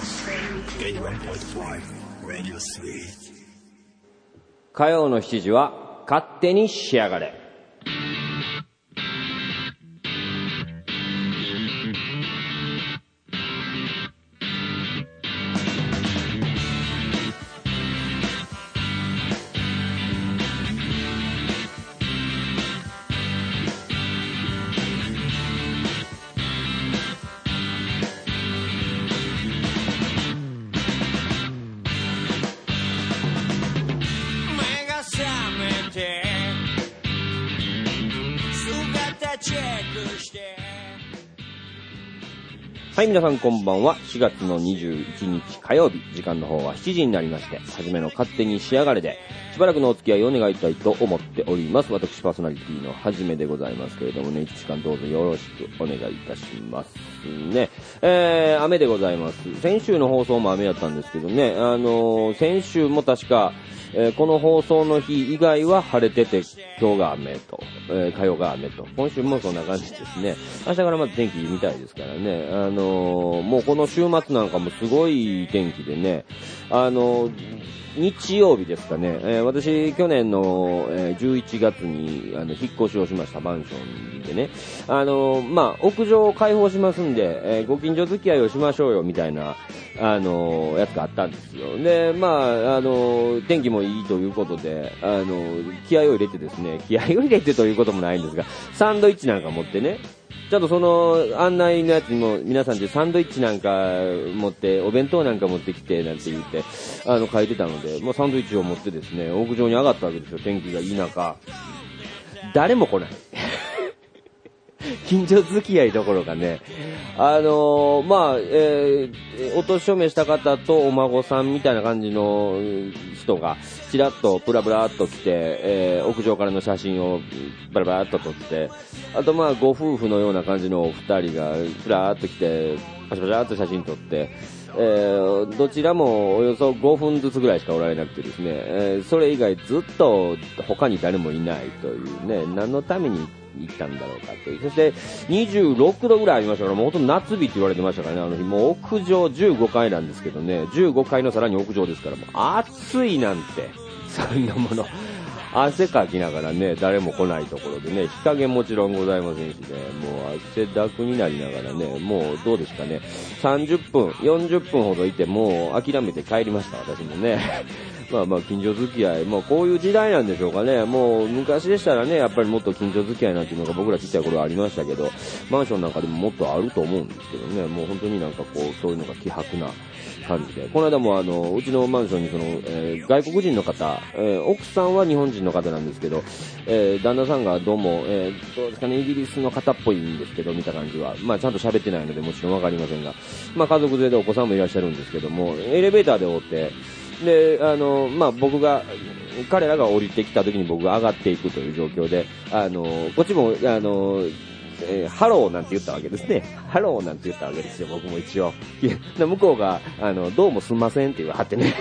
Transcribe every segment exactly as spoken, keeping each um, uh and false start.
火曜のしちじは勝手に仕上がれ。はい、皆さんこんばんは。しがつのにじゅういちにち火曜日、時間の方はしちじになりまして、はじめの勝手に仕上がれで、しばらくのお付き合いを願いたいと思っております。私パーソナリティのはじめでございますけれどもね、いちじかんどうぞよろしくお願いいたしますね。えー、雨でございます。先週の放送も雨だったんですけどね、あのー、先週も確か、えー、この放送の日以外は晴れてて、今日が雨と、えー、火曜が雨と、今週もそんな感じですね。明日からまた天気みたいですからね、あのー、もうこの週末なんかもすごい天気でね、あのー、日曜日ですかね、えー、私去年の、えー、じゅういちがつにあの引っ越しをしましたマンションでね、あのー、まあ屋上を開放しますんで、えー、ご近所付き合いをしましょうよみたいなあのー、やつがあったんですよ。で、まああのー、天気もいいということで、あのー、気合を入れてですね、気合を入れてということもないんですが、サンドイッチなんか持ってね。ちょっとその案内のやつにも皆さんでサンドイッチなんか持ってお弁当なんか持ってきてなんて言ってあの書いてたので、まあ、サンドイッチを持ってですね屋上に上がったわけですよ。天気がいい中誰も来ない近所付き合いどころかね、あのー、まあ、えー、お年を召した方とお孫さんみたいな感じの人がちらっとプラプラっと来て、えー、屋上からの写真をプラプラっと撮って、あとまあご夫婦のような感じのお二人がプラーっと来てパシャパシャっと写真撮って、えー、どちらもおよそごふんずつぐらいしかおられなくてですね、えー、それ以外ずっと他に誰もいないというね、何のために行ったんだろうかという。そしてにじゅうろくどぐらいありましたから、もうほとんど夏日って言われてましたからね、あの日。もう屋上じゅうごかいなんですけどね、じゅうごかいのさらに屋上ですから、もう暑いなんてそんなもの汗かきながらね、誰も来ないところでね、日陰もちろんございませんしね、もう汗だくになりながらね、もうどうですかね、さんじゅっぷん、よんじゅっぷんほどいて、もう諦めて帰りました、私もね。まあまあ近所付き合い、まあこういう時代なんでしょうかね。もう昔でしたらね、やっぱりもっと近所付き合いなんていうのが僕らちっちゃい頃ありましたけど、マンションなんかでももっとあると思うんですけどね、もう本当になんかこう、そういうのが希薄な感じで。この間もあの、うちのマンションにその、えー、外国人の方、えー、奥さんは日本人の方なんですけど、えー、旦那さんがどうも、えー、どうですかね、イギリスの方っぽいんですけど、見た感じは。まあちゃんと喋ってないのでもちろんわかりませんが、まあ家族連れでお子さんもいらっしゃるんですけども、エレベーターでおって、で、あの、まあ、僕が、彼らが降りてきた時に僕が上がっていくという状況で、あの、こっちも、あの、えー、ハローなんて言ったわけですね。ハローなんて言ったわけですよ、僕も一応。向こうが、あの、どうもすんませんって言わはってね。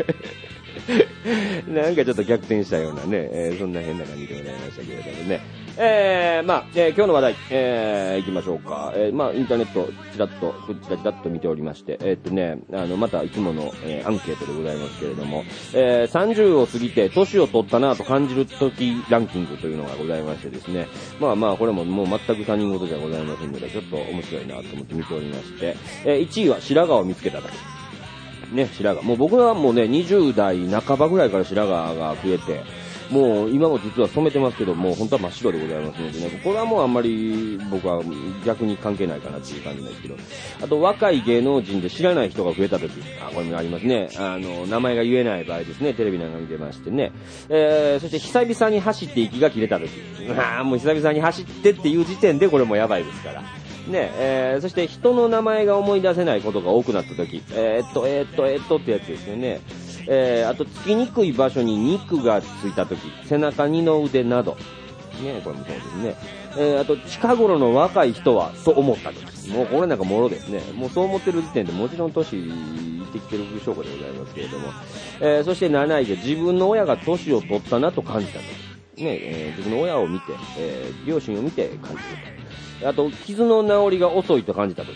なんかちょっと逆転したようなね、えー、そんな変な感じでございましたけれどもね。えー、まあ、えー、今日の話題、えー、行きましょうか。えー、まあ、インターネット、ちらっと、ちらちらっと見ておりまして、えー、っとね、あの、またいつもの、えー、アンケートでございますけれども、えー、さんじゅうを過ぎて、年を取ったなと感じる時ランキングというのがございましてですね、まあまあ、これももう全く他人事じゃございませんので、ちょっと面白いなと思って見ておりまして、えー、いちいは白髪を見つけただけ。ね、白髪。もう僕はもうね、にじゅう代半ばぐらいから白髪が増えて、もう今も実は染めてますけど、もう本当は真っ白でございますのでね、これはもうあんまり僕は逆に関係ないかなっていう感じなんですけど、あと若い芸能人で知らない人が増えた時、あ、これもありますね。あの、名前が言えない場合ですね、テレビなんか見てましてね。えー、そして久々に走って息が切れた時、あーもう久々に走ってっていう時点でこれもやばいですから。ねえー、そして人の名前が思い出せないことが多くなった時、えー、っと、えー、っと、えー、っとってやつですよね。えー、あと、つきにくい場所に肉がついた時、背中、二の腕など。ね、これもそうですね。えー、あと、近頃の若い人は、と思った時。もうこれなんかもろですね。もうそう思ってる時点でもちろん年いってきてる証拠でございますけれども。えー、そしてなないで、自分の親が年を取ったなと感じた時。ね、えー、自分の親を見て、えー、両親を見て感じると。あと、傷の治りが遅いと感じたとき。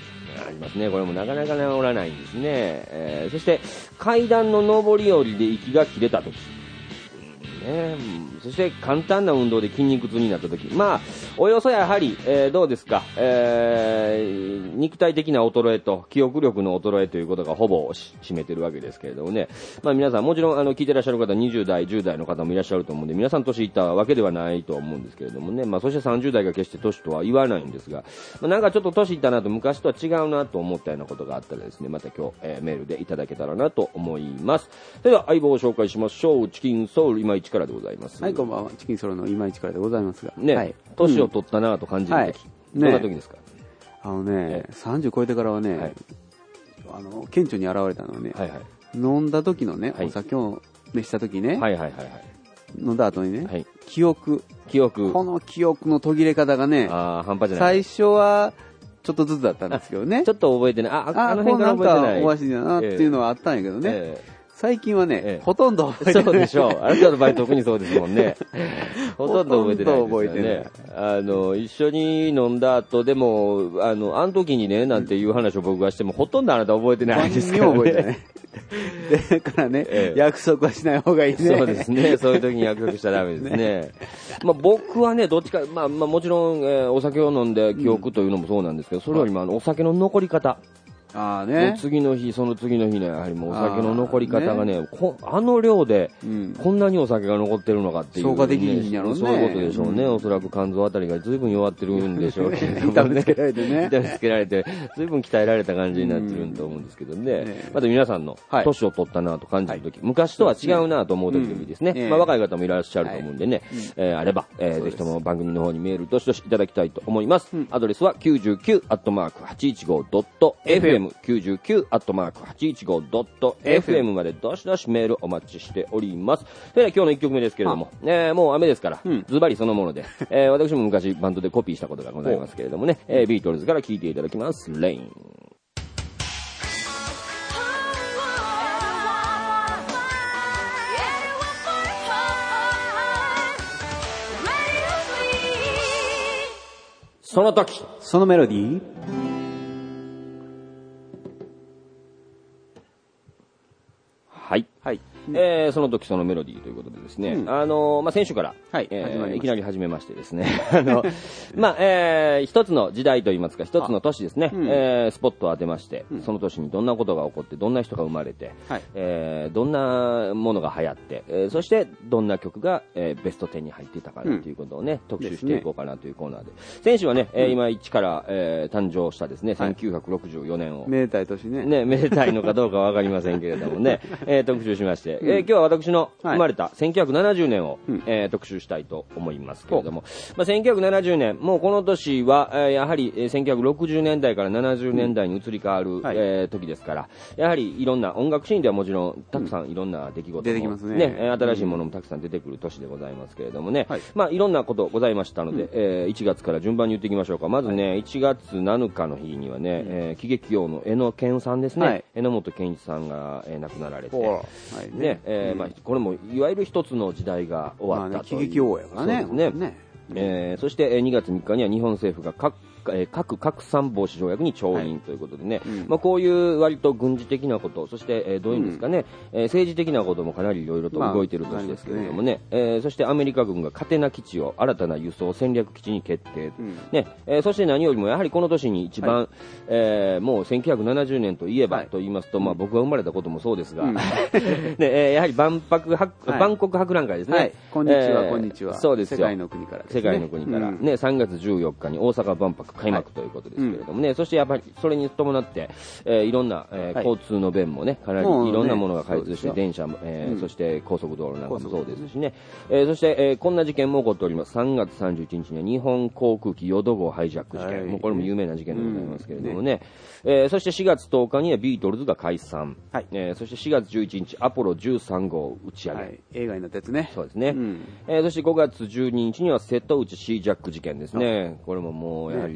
ありますね。これもなかなか治らないんですね。えー、そして階段の上り下りで息が切れた時、ね、そして簡単な運動で筋肉痛になった時、まあおよそやはり、えー、どうですか、えー、肉体的な衰えと記憶力の衰えということがほぼ占めてるわけですけれどもね、まあ皆さんもちろんあの聞いてらっしゃる方にじゅう代じゅう代の方もいらっしゃると思うんで、皆さん年いったわけではないと思うんですけれどもね、まあそしてさんじゅう代が決して年とは言わないんですが、まあ、なんかちょっと年いったなと昔とは違うなと思ったようなことがあったらですね、また今日、えー、メールでいただけたらなと思います。それでは相棒を紹介しましょう。チキンソウル今市からでございます。 はい、こんばんは。チキンソウルの今市からでございますが。 ね、 はい、 年を取ったなと感じるとき、うん、どんな時ですか？ね、 あのね、さんじゅう超えてからはね、はい、あの顕著に現れたのはね、はいはい、飲んだ時のね、はい、お酒を召した時ね、はいはいはいはい、飲んだ後にね、はい、記憶、 記憶、 この記憶の途切れ方がね、 あ、半端じゃない。 最初はちょっとずつだったんですけどね、 ちょっと覚えてない、あ、あ、あの辺から覚えてない、 おかしいなっていうのはあったんやけどね。えー最近はね、ええ、ほとんど覚えてない。 そうでしょう。あなたの場合特にそうですもんね。ほとんど覚えてないですよね。あの、一緒に飲んだ後でも、あの、あの時にね、なんていう話を僕がしても、ほとんどあなた覚えてないですからね。 覚えてない。だからね、ええ、約束はしない方がいいね。 そうですね。そういう時に約束しちゃダメですね。ね、まあ僕はね、どっちか、まあまあもちろん、えー、お酒を飲んで記憶というのもそうなんですけど、それよりもあの、お酒の残り方。 あね、 次の日、その次の日ね、やはりもうお酒の残り方がね、あ, ねこあの量で、こんなにお酒が残ってるのかっていう、ね、 消化できるんやろうね。 そういうことでしょうね。うん、おそらく肝臓あたりが随分弱ってるんでしょうけども、ね、 痛めつけられてね。 痛めつけられて、随分鍛えられた感じになってると思うんですけどね。うん、ね、また皆さんの、年を取ったなと感じるとき、はい、昔とは違うなと思うときでもいいですね。うん、まあ若い方もいらっしゃると思うんでね、はい、えー、あれば、えー、ぜひとも番組の方にメールどしどしいただきたいと思います。うん、アドレスは きゅうじゅうきゅうアットマークはちいちごドットエフエム きゅうじゅうきゅうアットマークはちいちごドットエフエム までどしどしメールお待ちしております。それでは今日のいっきょくめですけれども、えー、もう雨ですから、ズバリそのもので、えー、私も昔バンドでコピーしたことがございますけれどもね、えー、ビートルズから聴いていただきます。レイン。その時、 そのメロディー。 はい。はい。えー、その時そのメロディーということでですね、うん、あのー、まあ、先週から、はい、えー、いきなり始めましてですね、あの、まあ、えー、一つの時代といいますか、一つの年ですね、うん、えー、スポットを当てまして、うん、その年にどんなことが起こって、どんな人が生まれて、はい、えー、どんなものが流行って、えー、そしてどんな曲が、えー、ベストテンに入っていたかなということをね、うん、特集していこうかなというコーナーで。先週はね、えー、今一から、えー、誕生したですね、せんきゅうひゃくろくじゅうよねんを。 めでたい年ね。 ね、めでたいのかどうかわかりませんけれどもね、えー、特集しまして、うん、えー、今日は私の生まれたせんきゅうひゃくななじゅうねんを、はい、えー、特集したいと思いますけれども、まあ、せんきゅうひゃくななじゅうねん、もうこの年は、えー、やはり、えー、せんきゅうひゃくろくじゅうねんだいからななじゅうねんだいに移り変わる、うん、えー、時ですから、やはりいろんな音楽シーンではもちろんたくさんいろんな出来事も、 出てきますね。 ね、新しいものもたくさん出てくる年でございますけれどもね、はい、まあいろんなことございましたので、うん、えー、いちがつから順番に言っていきましょうか。まずね、はい、いちがつなのかの日にはね、うん、えー、喜劇王の榎健さんですね、はい、榎本健一さんが、えー、亡くなられて、はい、ね、えー、まあこれもいわゆる一つの時代が終わったという、まあね、喜劇王やからね。そうですね。えー、そしてにがつみっかには日本政府が各えー、核拡散防止条約に調印ということでね、はい、うん、まあ、こういう割と軍事的なこと、そして、えー、どういうんですかね、うん、えー、政治的なこともかなりいろいろと動いている年ですけれどもね、まあ、ね、えー、そしてアメリカ軍がカテナ基地を新たな輸送戦略基地に決定、うん、ね、えー、そして何よりもやはりこの年に一番、はい、えー、もうせんきゅうひゃくななじゅうねんといえば、はい、と言いますと、まあ、僕が生まれたこともそうですが、うん、ね、えー、やはり万博博、はい、万国博覧会ですね、はい、 こんにちは、えー、こんにちは、 そうですよ、 世界の国からですね、 世界の国から、うん、ね、さんがつじゅうよっかに大阪万博開幕ということで、はい、ですけれどもね、うん、そしてやっぱりそれに伴って、えー、いろんな、えーはい、交通の便もね、かなりいろんなものが開通して、ね、電車も、えーうん、そして高速道路なんかもそうですしね、えー、そして、えー、こんな事件も起こっております。さんがつさんじゅういちにちには日本航空機淀号ハイジャック事件、はい、もうこれも有名な事件でございますけれどもね、うんね、えー、そしてしがつとおかにはビートルズが解散、はい、えー、そしてしがつじゅういちにちアポロじゅうさんごう打ち上げ、はい、 映画になったやつね。 そうですね、うん、えー、そしてごがつじゅうににちには瀬戸内シージャック事件ですね。これももうやはり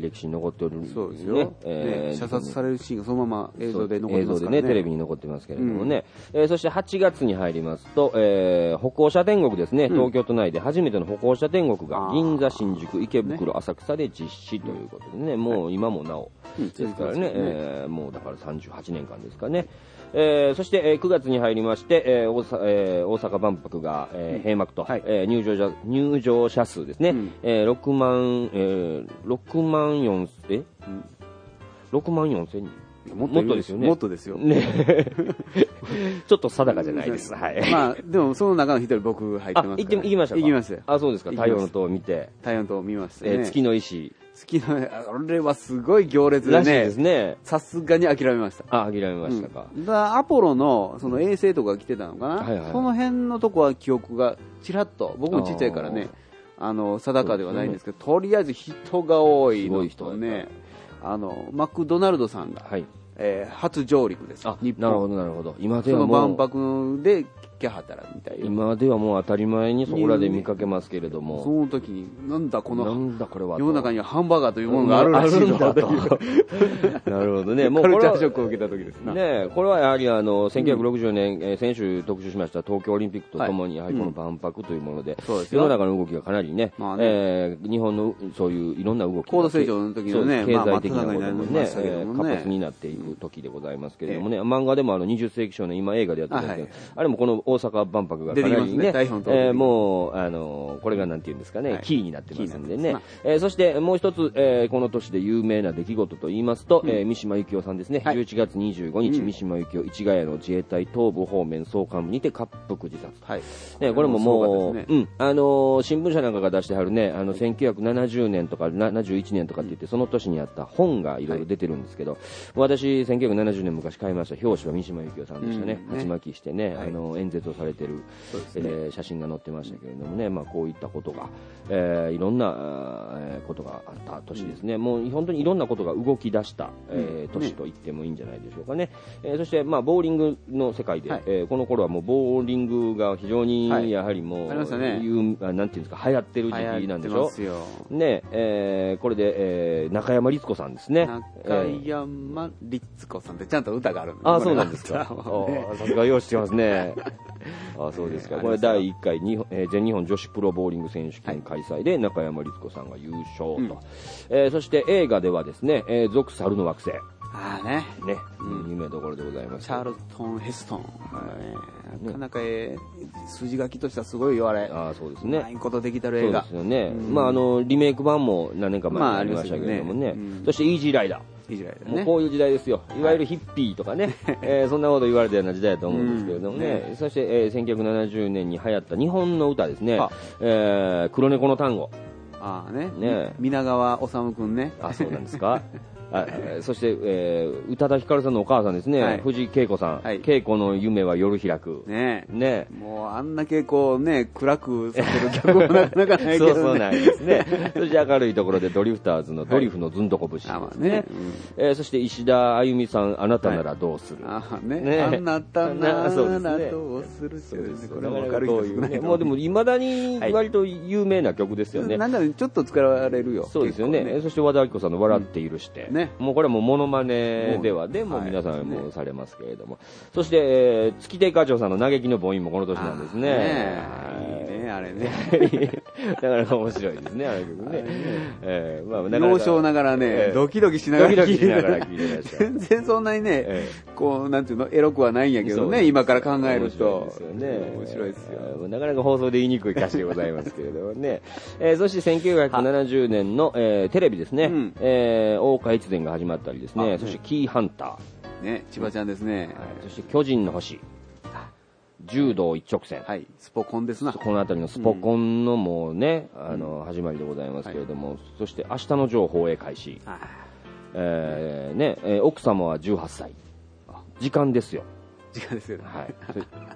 歴史に残っておるんですね。 そうですよ。えー、射殺されるシーンがそのまま映像で残ってますからね。 映像でね、テレビに残ってますけれどもね。うん、えー、そしてはちがつに入りますと、えー、歩行者天国ですね、うん、東京都内で初めての歩行者天国が銀座、新宿、池袋、ね、浅草で実施ということでね、もう今もなおですからね、うん、えー、もうだからさんじゅうはちねんかんですかね。えー、そして、えー、くがつに入りまして、えー 大, えー、大阪万博が、えー、閉幕と、はい、えー、入場者入場者数ですね、うん、えー、ろくまん、えー、ろくまんよんえ、うん、ろくまんよんせんにんもっとですよね。 もっとですよ。 ねちょっと定かじゃないです。はい。 まあ、でもその中の一人僕入ってますから。 あ、行って、行きましたか？ 行きましたよ。 あ、そうですか。太陽の塔を見て。 太陽の塔を見ましたね。 えー、月の石。 月の、あれはすごい行列でね。 らしいですね。 さすがに諦めました。 あ、諦めましたか。 うん、だアポロの、その衛星とか来てたのかな、はいはい、その辺のとこは記憶がちらっと、僕もちっちゃいからね、あの、定かではないんですけど、とりあえず人が多いのとね、あの、マクドナルドさんが、はい、えー、初上陸です。 あ、日本。なるほど、なるほど。今ではもう。 その万博で来はったらみたいな。 今ではもう当たり前にそこらで見かけますけれども。 その時に、なんだこの、 なんだこれは。 世の中にはハンバーガーというものがあるらしいんだと。 なるほどね。もうカルチャーショックを受けた時ですね。これはやはりあの、せんきゅうひゃくろくじゅうねん、うん、先週特集しました東京オリンピックとともに、やはりこの万博というもので、はい、世の中の動きがかなりね、まあね、えー、日本のそういういろんな動き。 高度成長の時のね、 経済的なこともね、活発になっていく時でございますけれどもね、漫画でもあのにじゅっせいき少年、今映画でやってたんですけど、あれもこの大阪万博がかなりね、えー、もう、あの、これがなんていうんですかね、はい、キーになってますんでね。えー、そしてもう一つ、えー、この年で有名な出来事と言いますと、うん、えー、三島由紀夫さんですね、はい、じゅういちがつにじゅうごにち、うん、三島由紀夫市ヶ谷の自衛隊東部方面総監部にて滑腹自殺。はい。ね、これももう、ね、うん、あのー、新聞社なんかが出してはるね、あの、せんきゅうひゃくななじゅうねんとかななじゅういちねんとかって言って、その年にあった本がいろいろ出てるんですけど、はい、私、せんきゅうひゃくななじゅうねん昔買いました。表紙は三島由紀夫さんでしたね。鉢、うん、巻きしてね、はい、あの、演説をされてる、ね、えー、写真が載ってましたけれどもね、まあ、こういったことが、えー、いろんな、えー、ことがあった年ですね、うん、もう本当にいろんなことが動き出した、えー、年と言ってもいいんじゃないでしょうかね。えー、そして、まあ、ボーリングの世界で、はい、えー、この頃はもうボーリングが非常にやはりもう、はい、あね、いうなんていうんですか、流行ってる時期なんでしょう。ね、えー、これで、えー、中山律子さんですね。 中山律子さんってちゃんと歌があるんです。 あ、そうなんですか。さすが用意してますね。あ、そうですか。これだいいっかい日本、えー、全日本女子プロボーリング選手権開催で中山律子さんが優勝と、うん、えー、そして映画ではですね、えー、続猿の惑星、 ああね、 ね、うん、有名どころでございます。 チャールトン・ヘストン、はい、なかなか、えー、筋書きとしてはすごいよあれ。 ああ、そうですね。 ないことできたる映画。 そうですよね。うん、まああのリメイク版も何年か前にありましたけれどもね。まあ、ね、うん、そしてイージーライダー。 いい時代だね、 もうこういう時代ですよ。いわゆるヒッピーとかね、はい、えー、そんなこと言われたような時代だと思うんですけれどもね。うんね、そして、えー、せんきゅうひゃくななじゅうねんに流行った日本の歌ですね。えー、黒猫の単語。 ああね。ね、皆川治くんね。 あ、そうなんですか。あ、そして、えー、宇多田ヒカルさんのお母さんですね、はい、藤井恵子さん、はい、恵子の夢は夜開く。 ねえ。ねえ。もうあんな稽古ね、暗くさせる曲もなかなかないけどね。 そうそうなんですね。そして明るいところでドリフターズのドリフのずんどこ節ですね。はい、ね、うん、えー、そして石田あゆみさん、あなたならどうする。 はい、あね、ね、あなたならどうする。そうですね。これは明るい曲ね。 もうでも未だに割と有名な曲ですよね。はい、 なんだろちょっと使われるよ。 そうですよね。ね、そして和田アキ子さんの笑っているして。うんね、もうこれはもうモノマネではでも皆さんもされますけれども、はい、そして、えー、月亭課長さんの嘆きの母音もこの年なんですね。 ねいいねあれね。 なかなか面白いですねあれ曲ね。ねえー、まあなかなか幼少ながらね、えー、ドキドキしながら聞いてらっしゃる。 全然そんなにね、えー、こうなんていうのエロくはないんやけどね、今から考えると面白いですよね。面白いですよ。 えー、なかなか放送で言いにくい歌詞でございますけれどもね。えー、そしてせんきゅうひゃくななじゅうねんの、えー、テレビですね。うん、えー、大岡越前が始まったりですね。そしてキーハンター、ね、千葉ちゃんですね、はい、 そして巨人の星、柔道一直線、 はい、スポコンですな。 この辺りのスポコンのもうね、うん、あの始まりでございますけれども、はい、そして明日のジョー放映開始、えーねえー、奥様はじゅうはっさい、時間ですよ。 時間ですよね。 はい。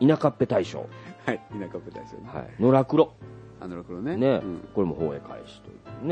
田舎っぺ大将、 はい、田舎っぺ大将、ね、 はい、野良黒、 あの黒ね、 ね、うん、これも放映開始というね。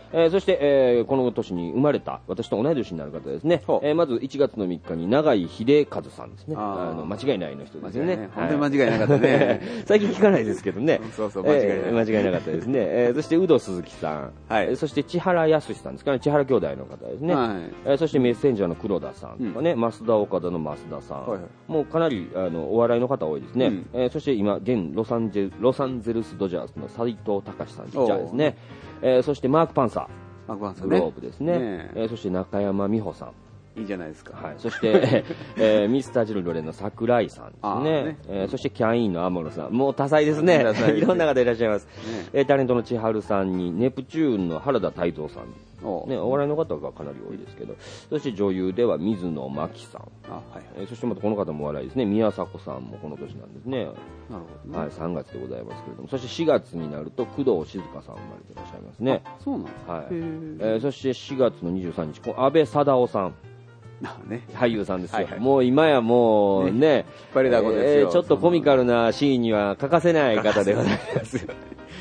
えー、そして、えー、この年に生まれた私と同い年になる方ですね、えー、まずいちがつのみっかに永井秀和さんですね。あの間違いないの人ですよね。ね、 本当に間違いなかったね。 最近聞かないですけどね。 そうそう、間違いない、えー、間違いなかったですね。えー、そして有働鈴木さん、はい、そして千原康さんですかね、千原兄弟の方ですね、はい、えー、そしてメッセンジャーの黒田さんとかね、うん、増田岡田の増田さん、はいはい、もうかなりあのお笑いの方多いですね。うん、えー、そして今現ロサンゼルロサンゼルスドジャースの斉藤隆さん、ピッチャーですね。えー、そしてマーク・パンサー、マークパンサーね、グローブですね。ね、えー、そして中山美穂さん、 いいじゃないですか。 はい、そして、えー、ミスタージルロレンの桜井さんですね。ね、えー、そしてキャインの天野さん、もう多彩ですね。いろんな方いらっしゃいます。ね、えー、タレントの千春さんにネプチューンの原田泰造さん、お,、ね、お笑いの方がかなり多いですけど、そして女優では水野真紀さん、あ、はい、えー、そしてまたこの方もお笑いですね、宮迫さんもこの年なんですね。なるほど、ね、はい、さんがつでございますけれども、そしてしがつになると工藤静香さん生まれていらっしゃいますね。 そうなんですか。 はい、えー、そしてしがつのにじゅうさんにち、安倍貞夫さん、ね、俳優さんですよ、はいはい、もう今やもうね、ね、 引っ張りだこですよ、 えー、ちょっとコミカルなシーンには欠かせない方でございますよ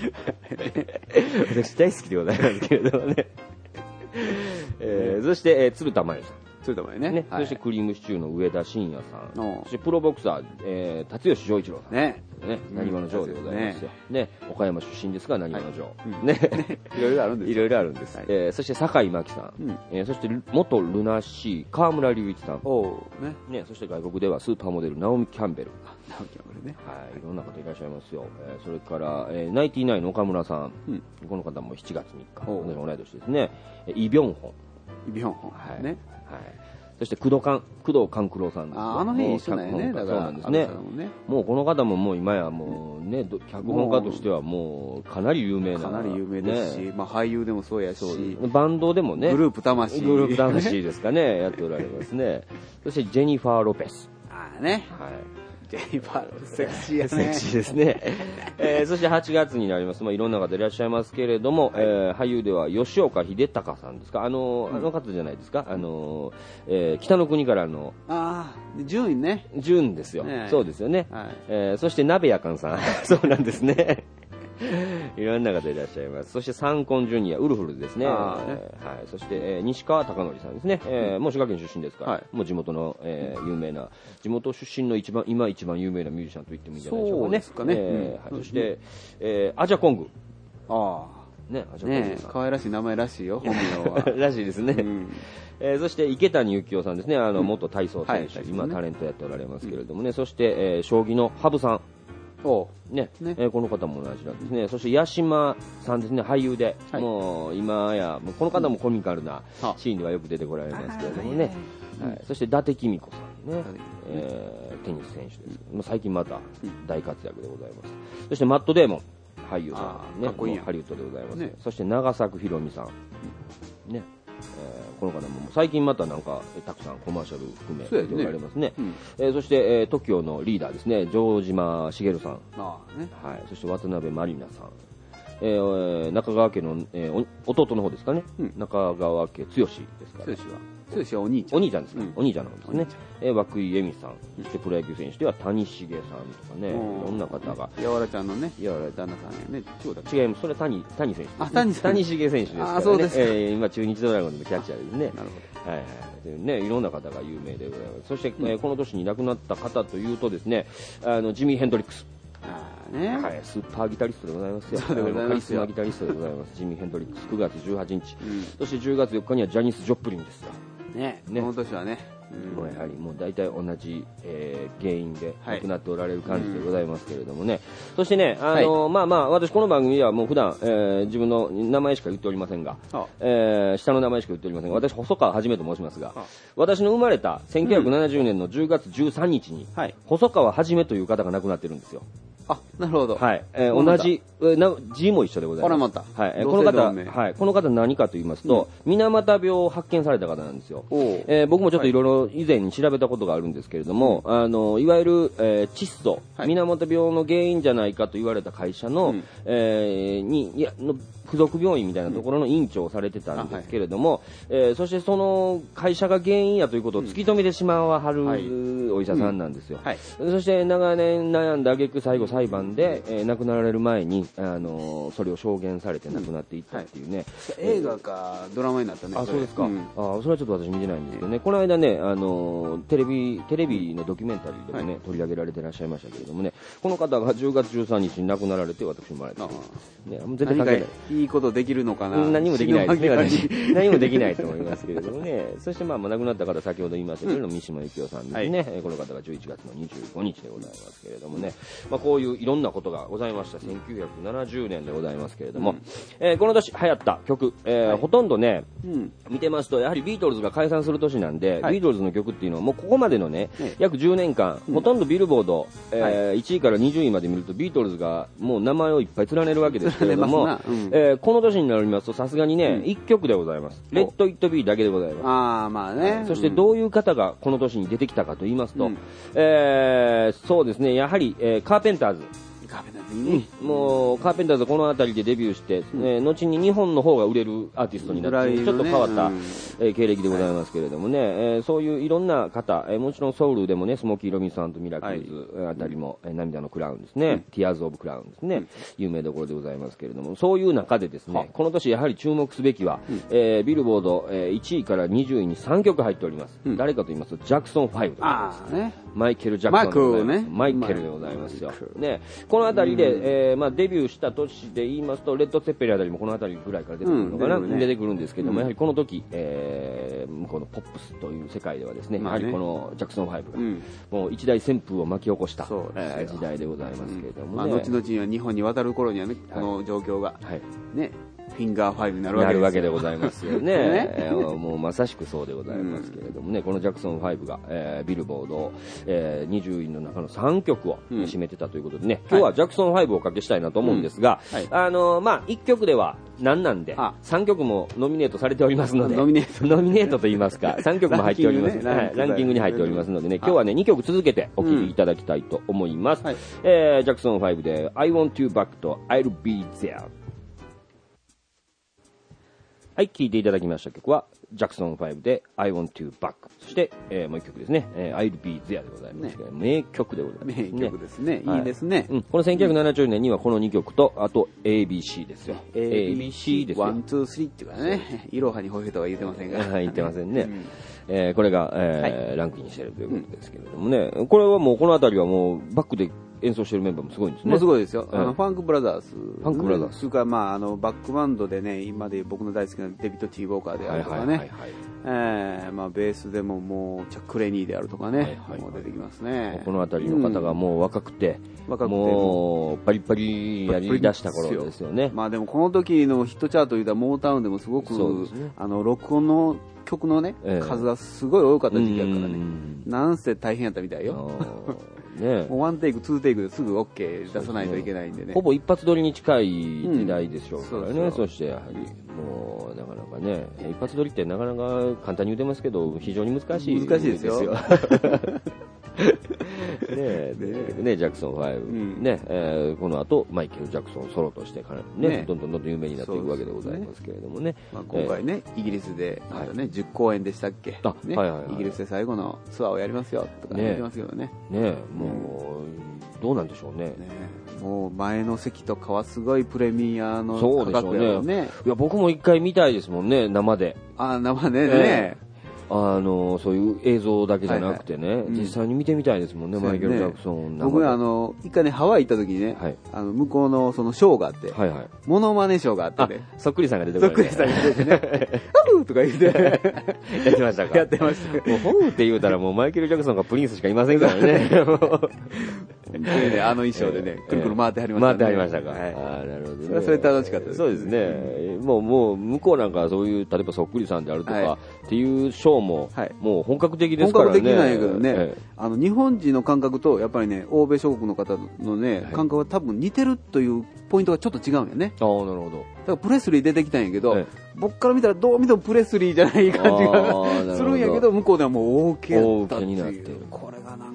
私大好きでございますけれどもねえー、そして、えー、鶴田真由さん、 鶴田真由ね、ね、 はい、そしてクリームシチューの上田晋也さん、そしてプロボクサー、えー、辰吉丈一郎さんね、ね、なにわの城でございますよ、ね、ね、岡山出身ですがなにわの城、はい、ね、 いろいろあるんです、 いろいろあるんです、はい、えー、そして酒井真紀さん、うん、えー、そして元ルナシー川村隆一さん、お、ねね、そして外国ではスーパーモデルナオミ・キャンベル、 ナオミ・キャンベルね、 はい、いろんな方いらっしゃいますよ、えー、それから、えー、ナインティナインの岡村さん、うん、この方もしちがつみっか、同じ同い年ですね、イ・ビョンホン、 イ・ビョンホン、はい、ね、 はい、そして工藤官工藤官九郎さんです。 あ、あの辺一緒なんやね。だからそうなんですね。 もうこの方ももう今やもうね、脚本家としてはもうかなり有名な、 かなり有名ですし、まあ俳優でもそうやし、 バンドでもね、 グループ魂、 グループ魂ですかね、やっておられますね。そしてジェニファー・ロペス。 ああね。はい。ジェニファー、セクシーやね。 セクシーですね。えー、そしてはちがつになります。まあいろんな方いらっしゃいますけれども、はい、えー、俳優では吉岡秀隆さんですか。あの、うん、あの方じゃないですか。あの、えー、北の国からの。 ああ、順位ね。 順ですよ。ね、そうですよね。はい、えー、そして鍋やかんさん。そうなんですね。いろんな方いらっしゃいます。そしてサンコンジュニア、ウルフルズですね。ね、えー、はい。そして、えー、西川貴教さんですね。えー、もう滋賀県出身ですから、はい、もう地元の、えー、有名な、地元出身の一番、今一番有名なミュージシャンと言ってもいいんじゃないでしょうかね。そうですかね。えー、うん、はい、そして、えー、アジャコング。ああ。ね、アジャコングさん。 可愛らしい名前らしいよ、本名は。 らしいですね。うん、えー、そして池谷幸雄さんですね。あの、元体操選手、うん、はい、今タレントやっておられますけれどもね。うん、そして、えー、将棋の羽生さん。おねね、えー、この方も同じなんですね。そして八島さんですね、俳優で、はい、もう今やもうこの方もコミカルなシーンではよく出てこられますけれどもね、はい、そして伊達公子さんね、えー、テニス選手です、もう最近また大活躍でございます。そしてマット・デーモン俳優さん、ね、かっこいいハリウッドでございます、ね、そして長作ひろみさん、ね、えー、この方も最近またなんかたくさんコマーシャル含め出ておられますね。そ、ね、うん、えー、そして、えー、トキオのリーダーですね、城島茂さん、あ、ね、はい、そして渡辺満里奈さん、えー、中川家の、えー、弟の方ですかね、うん、中川家剛ですから、 剛は剛はお兄ちゃん、 お兄ちゃんですか、うん、お兄ちゃんなんですね。えー、涌井絵美さん、そしてプロ野球選手では谷繁さんとかね、いろんな方が。 やわらちゃんのね、やわら旦那さんやね、 違います、それは谷谷選手です、ね。 あ、谷谷繁選手ですからね。 あ、そうですか。 えー、今中日ドラゴンズのキャッチャーですね。なるほど。はいはい。ね、いろんな方が有名でございます。そして、うん、えー、この年に亡くなった方というとですね、あのジミー・ヘンドリックス。あね、はい、スーパーギタリストでございますよ。そうでございますよ。カリスマギタリストでございます。ジミー・ヘンドリックス、くがつじゅうはちにち、うん、そしてじゅうがつよっかにはジャニス・ジョプリンですよ。 ね、ね、この年はね、 うん、もうやはりもう大体同じ、えー、原因で亡くなっておられる感じでございますけれどもね、はい、うん、そしてね、あのーはい、まあまあ私この番組ではもう普段、えー、自分の名前しか言っておりませんが、えー、下の名前しか言っておりませんが、私細川はじめと申しますが、私の生まれたせんきゅうひゃくななじゅうねんのじゅうがつじゅうさんにちに、うん、細川はじめという方が亡くなってるんですよ。 あ、なるほど。 はい。えー、同じ、えな字も一緒でございます。 これまた。 はい。えー、この方、はい。この方何かと言いますと、うん、水俣病を発見された方なんですよ。えー、僕もちょっといろいろ以前に調べたことがあるんですけれども、はい、あの、いわゆる、えー、窒素、はい、水俣病の原因じゃないかと言われた会社の、うん、えー、に、いや、の、付属病院みたいなところの院長をされてたんですけれども、うん、えー、そしてその会社が原因やということを突き止めてしまわはる、うん、お医者さんなんですよ。はい、そして長年悩んだ挙句最後裁判で、えー、亡くなられる前に、あのー、それを証言されて亡くなっていったっていうね、 うんはい、映画かドラマになったね。 あ、そうですか、 うん、 あ、それはちょっと私見てないんですけどね、この間ね、あのー、テレビテレビのドキュメンタリーでもね、はい、取り上げられていらっしゃいましたけれどもね、この方がじゅうがつじゅうさんにちに亡くなられて私もらえた、ね、 絶対関係ない、いいことできるのかな。 何もできないですね、私何もできないと思いますけれどもねそしてまあ亡くなった方、先ほど言いましたけれども、うん、三島由紀夫さんですね、はい、この方がじゅういちがつのにじゅうごにちでございますけれどもね、まあ、こういういろんなことがございましたせんきゅうひゃくななじゅうねんでございますけれども、うん、えー、この年流行った曲、えーはい、ほとんどね、うん、見てますとやはりビートルズが解散する年なんで、はい、ビートルズの曲っていうのはもうここまでのね、はい、約じゅうねんかん、うん、ほとんどビルボード、えーはい、いちいからにじゅういまで見るとビートルズがもう名前をいっぱい連ねるわけですけれども、うん、えー、この年になりますとさすがにね、うん、いっきょくでございます。レッド・イット・ビーだけでございます。 あー、まあね、 そしてどういう方がこの年に出てきたかと言いますと、うん、えー、そうですね、やはり、えー、カーペンターズ。 カーペンターズいいね、 うん、もうカーペンターズこの辺りでデビューして、うん、えー、後に日本の方が売れるアーティストになって、ね、ちょっと変わった、うん、えー、経歴でございますけれどもね、はい、えー、そういういろんな方、えー、もちろんソウルでもね、スモーキー・ロビンソンとミラクルズあたりも、はい、えー、涙のクラウンですね、うん、ティアーズ・オブ・クラウンですね、うん、有名どころでございますけれども、そういう中でですね、この年やはり注目すべきは、うん、えー、ビルボード、えー、いちいからにじゅういにさんきょく入っております。うん、誰かと言いますとジャクソンファイブでございます。あー、ね、マイケル・ジャクソンでございます。マイケルでございますよ。ね、この辺りで、うん、えーまあ、デビューした年で言いますとレッド・ツェッペリンあたりもこの辺りぐらいから出てくるのかな、うん、出てくるね、出てくるんですけども、うん、やはりこの時、えー、向こうのポップスという世界ではですね、まあね、やはりこのジャクソンファイブが、うん、もう一大旋風を巻き起こした、えー、時代でございますけれども、ね、 まあ、後々には日本に渡る頃にはね、この状況が、はい、ね、フィンガーファイブになるわけですよ。なるわけでございますよね。ね、えー、もうまさしくそうでございますけれどもね、うん、このジャクソンファイブが、えー、ビルボードを、えー、にじゅういの中のさんきょくを、うん、占めてたということでね、今日はジャクソンファイブをおかけしたいなと思うんですが、うん、はい、あのー、まあ、いっきょくではなんなんで、さんきょくもノミネートされておりますので、ノミネート、ノミネートと言いますか、さんきょくも入っております、ランキングね、はい、ランキングに入っておりますのでね、今日はね、にきょく続けてお聴きいただきたいと思います。うん、はい、えー、ジャクソンファイブで I Want You Back と I'll Be There。はい、聴いていただきました曲はジャクソンファイブで I Want You Back、 そして、えー、もう一曲ですね、えー、I'll Be There でございますけど、ね、名曲でございますね。 名曲ですね、はい、いいですね、 うん、このせんきゅうひゃくななじゅうねんにはこのにきょくと、あと エービーシー ですよ。 エービーシー ですよ、 ワン、ツー、スリーっていうかね、いろはにほへとは言ってませんが、 はい、言ってませんね、うん、えー、これが、えーはい、ランクインしているということですけれどもね、うん、これはもうこのあたりはもうバックで演奏してるメンバーもすごいんですね。もうすごいですよ。あの、うん、ファンクブラザーズ。 ファンクブラザーズ。 それから、まあ、あの、バックバンドでね、今で僕の大好きなデビッド・ティー・ウォーカーであるとかね。はいはいはいはい、えー、まあ、ベースでももう、チャック・レニーであるとかね。はいはいはい、もう出てきますね。 この辺りの方がもう若くて、うん、若くてもう、パリパリやり出した頃ですよね。 まあでも、この時のヒットチャート言うたら、モータウンでもすごく、ね、あの、録音の曲のね、えー、数がすごい多かった時期だからね。なんせ大変やったみたいよ。ね、もうワンテイク、ツーテイクですぐ OK 出さないといけないんでね。 ほぼ一発撮りに近い時代でしょうからね。うん、そうそう、そしてやはり、もう、なかなかね、一発撮りってなかなか簡単に言うてますけど、非常に難しい。 難しいですよ。 ねえ、ね、ジャクソンファイブ、うん、ね、えー、この後マイケル・ジャクソンソロとしてからね、ね、どんどんどんどん有名になっていくわけでございますけれどもね。 まあ、今回ね、えー、イギリスでまたね、はい、じゅっこうえんでしたっけ、あ、ね、はいはいはい、イギリスで最後のツアーをやりますよとか言ってますけどね。 ね、ね、もうどうなんでしょうね。ね、 もう前の席とかはすごいプレミアの価格やろうね。 いや僕も一回見たいですもんね、生で。 あ、生でね。ね、 あのそういう映像だけじゃなくてね、はいはい、うん、実際に見てみたいですもんね、マイケル・ジャクソン。 僕ね、あの一回ねハワイ行った時にね、はい、あの向こうのそのショーがあって、はいはい、モノマネショーがあってね、 そっくりさんが出てくる、ね、 そっくりさんが出てね、フーとか言ってやってましたか。 やってました。 もうフーって言うたらもうマイケル・ジャクソンがプリンスしかいませんからね。 ね、あの衣装でね、くるくる回ってはりましたね。 回ってはりましたか。はい、 あ、なるほどね。それはそれ楽しかったです。 そうですね。もうもう向こうなんかそういう例えばそっくりさんであるとか、はい、っていうショーも、はい、もう本格的ですからね。 本格的なんやけどね、はい、あの日本人の感覚とやっぱりね欧米諸国の方のね、はい、感覚は多分似てるというポイントがちょっと違うんよね。 ああ、なるほど。 だからプレスリー出てきたんやけど、はい、僕から見たらどう見てもプレスリーじゃない感じがするんやけど、向こうではもう OK やったっていう。これがなん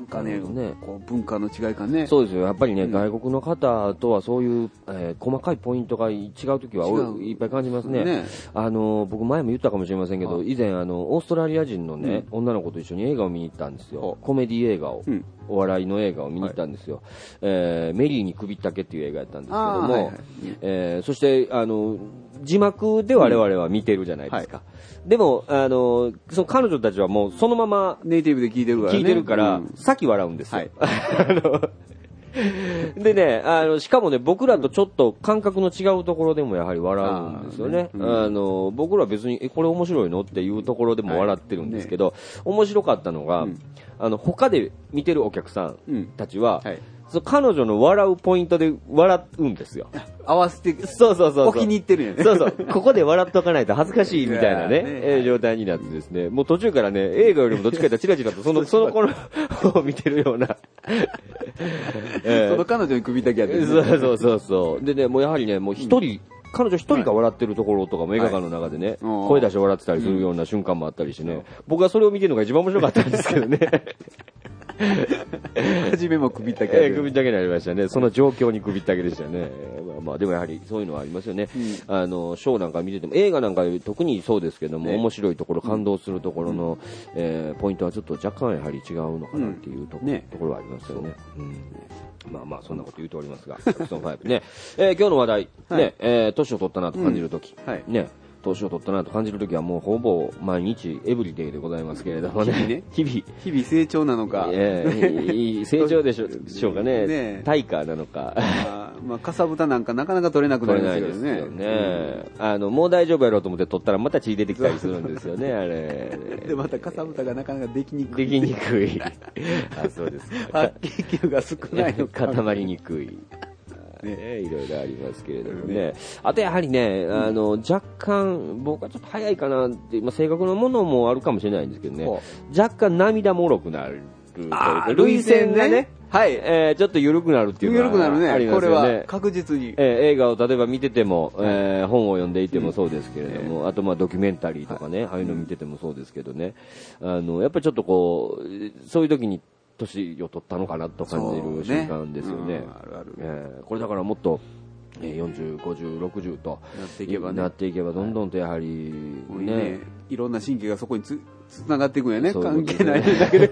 なんかね、ねこう文化の違いかね。 そうですよ。やっぱりね、うん、外国の方とはそういう、えー、細かいポイントが違うときはいっぱい感じますね。ねあの、僕前も言ったかもしれませんけど、以前あの、オーストラリア人のね、うん、女の子と一緒に映画を見に行ったんですよ。コメディ映画を。うんお笑いの映画を見に行ったんですよ、はいえー、メリーに首ったけっていう映画やったんですけども、はいはいえー、そしてあの字幕で我々は見てるじゃないですか、うんはい、でもあのその彼女たちはもうそのままネイティブで聞いてるから、ね、 聞いてるから、うん、先笑うんですよ、はい、あのでねあのしかもね僕らとちょっと感覚の違うところでもやはり笑うんですよね、あ、ねうん、あの僕らは別にえこれ面白いのっていうところでも笑ってるんですけど、はいね、面白かったのが、うんあの他で見てるお客さんたちは、うんはい、その彼女の笑うポイントで笑うんですよ。 合わせて、 そうそうそうそう。 お気に入ってるよね。 そうそう。ここで笑っとかないと恥ずかしいみたいなね、ねえー、状態になってですね、もう途中からね、映画よりもどっちかというとチラチラとその、その子のを見てるような。 えー、その彼女に首だけやってる、ね。 そうそうそうそう。でね、もうやはりね、もう一人、うん彼女一人が笑ってるところとかも映画館の中でね、はい、声出して笑ってたりするような瞬間もあったりしてね、うん、僕はそれを見てるのが一番面白かったんですけどね。 初めも首ったけ、 えー、首ったけになりましたね。その状況に首ったけでしたね。まあ、まあ、でもやはりそういうのはありますよね。うん、あのショーなんか見てても映画なんか特にそうですけども、ね、面白いところ感動するところの、うんえー、ポイントはちょっと若干やはり違うのかなっていうと,、うんね、ところはありますよね。まあまあそんなこと言うておりますが、ジャクソンファイブね、えー、今日の話題、はい、ね、えー、年を取ったなと感じるとき、うんはい、ね、年を取ったなと感じるときはもうほぼ毎日エブリデイでございますけれどもね、日々ね、日々、 日々成長なのか、 えー、成長でしょしょうかね、ね対価なのか、 あまあかさぶたなんかなかなか取れなくなるんですけどね、 よね、うん、あのもう大丈夫やろうと思って取ったらまた血出てきたりするんですよね、あれ。 でまたかさぶたがなかなかできにくい。できにくい。あ、そうですか。 白血球が少ないのか。 固まりにくい。ね、いろいろありますけれどもね、ねあとやはりね、あの若干僕はちょっと早いかなって、まあ、性格のものもあるかもしれないんですけどね、若干涙もろくなるというか、涙腺がね、はい、えー、ちょっと緩くなるっていうのがありますよね。 これは確実に、 えー、映画を例えば見てても、えー、本を読んでいてもそうですけれども、うん、あとまあドキュメンタリーとかね、はい、ああいうの見ててもそうですけどね、あのやっぱりちょっとこうそういう時に年を取ったのかなと感じる瞬間ですよね。あるある、えー、これだからもっとよんじゅう、ごじゅう、ろくじゅうとなっていけばね、 なっていけばどんどんとやはりね、ねいろんな神経がそこにつつながっていくんやね。関係ないだけで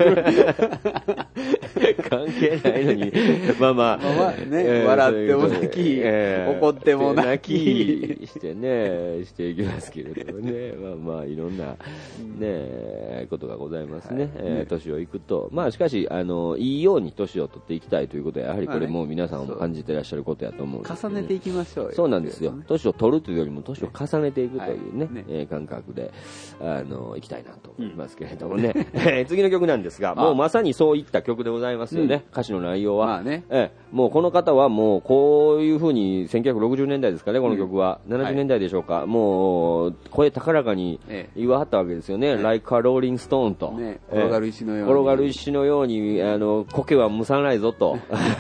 関係ないのにまあまあ、まあまあね、 えー、笑っても泣き、えー、怒っても泣きしてねしていきますけれどもね、まあまあいろんなねことがございますね。はい、えー、年をいくと、まあしかしあのいいように年を取っていきたいということはやはりこれもう皆さんも感じていらっしゃることやと思うんですけど、ね、 重ねていきましょうよ。 そうなんですよ。年を取るというよりも年を重ねていくというね、はいねえー、感覚であのいきたいなと思いますけれどもね。うん、次の曲なんですが、もうまさにそういった曲でございますよね。うん、歌詞の内容は、まあねえー、もうこの方はもうこういう風にせんきゅうひゃくろくじゅうねんだいですかね、この曲は、うん、ななじゅうねんだいでしょうか、はい、もう声高らかに言わはったわけですよね。ええ、Like a Rolling Stone と、 ね、転がる石のように、 転がる石のようにあの苔は蒸さないぞと。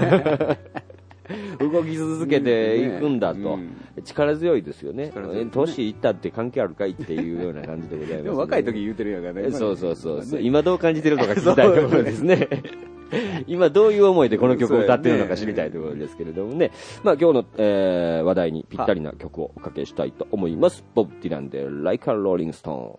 動き続けていくんだと、ねうん、力強いですよね。年いったって関係あるかいっていうような感じでございます、ね。 でも若い時言うてるやからね。 そうそうそうそう、今どう感じてるのか聞きたいところですね。今どういう思いでこの曲を歌っているのか知りたいところですけれどもね。まあ今日の、えー、話題にぴったりな曲をおかけしたいと思います。ボブ・ディランで Like a Rolling Stone。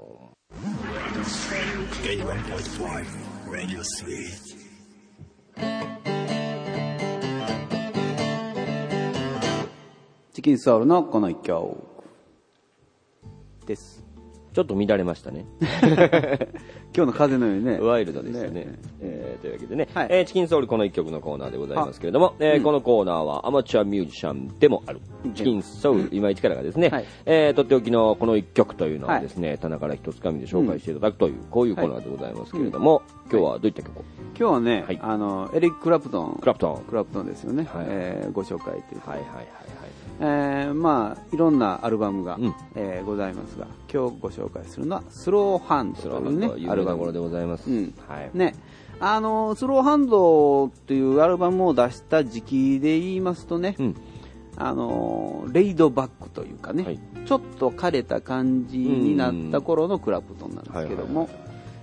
チキンソウルのこの一曲です。 ちょっと乱れましたね。 今日の風のようにね。 ワイルドでしたね。ねえー、というわけでね、はい、えー、チキンソウルこの一曲のコーナーでございますけれども、えーうん、このコーナーはアマチュアミュージシャンでもある、チキンソウル、うん、今市からがですね、はい、えー、とっておきのこの一曲というのをですね、はい、棚から一つ紙で紹介していただくという、うん、こういうコーナーでございますけれども、はい、今日はどういった曲を？ 今日はね、はい、あのエリック・クラプトン、 クラプトン、 クラプトンですよね。はい、えー、ご紹介という。 はいはいはいはい。 えー、まあいろんなアルバムが、うんえー、ございますが、今日ご紹介するのはスローハンドというねアルバムでございます。うんはい、 ね、あのスローハンドというアルバムを出した時期で言いますとね、うん、あのレイドバックというかね、はい、ちょっと枯れた感じになった頃のクラプトンなんですけども、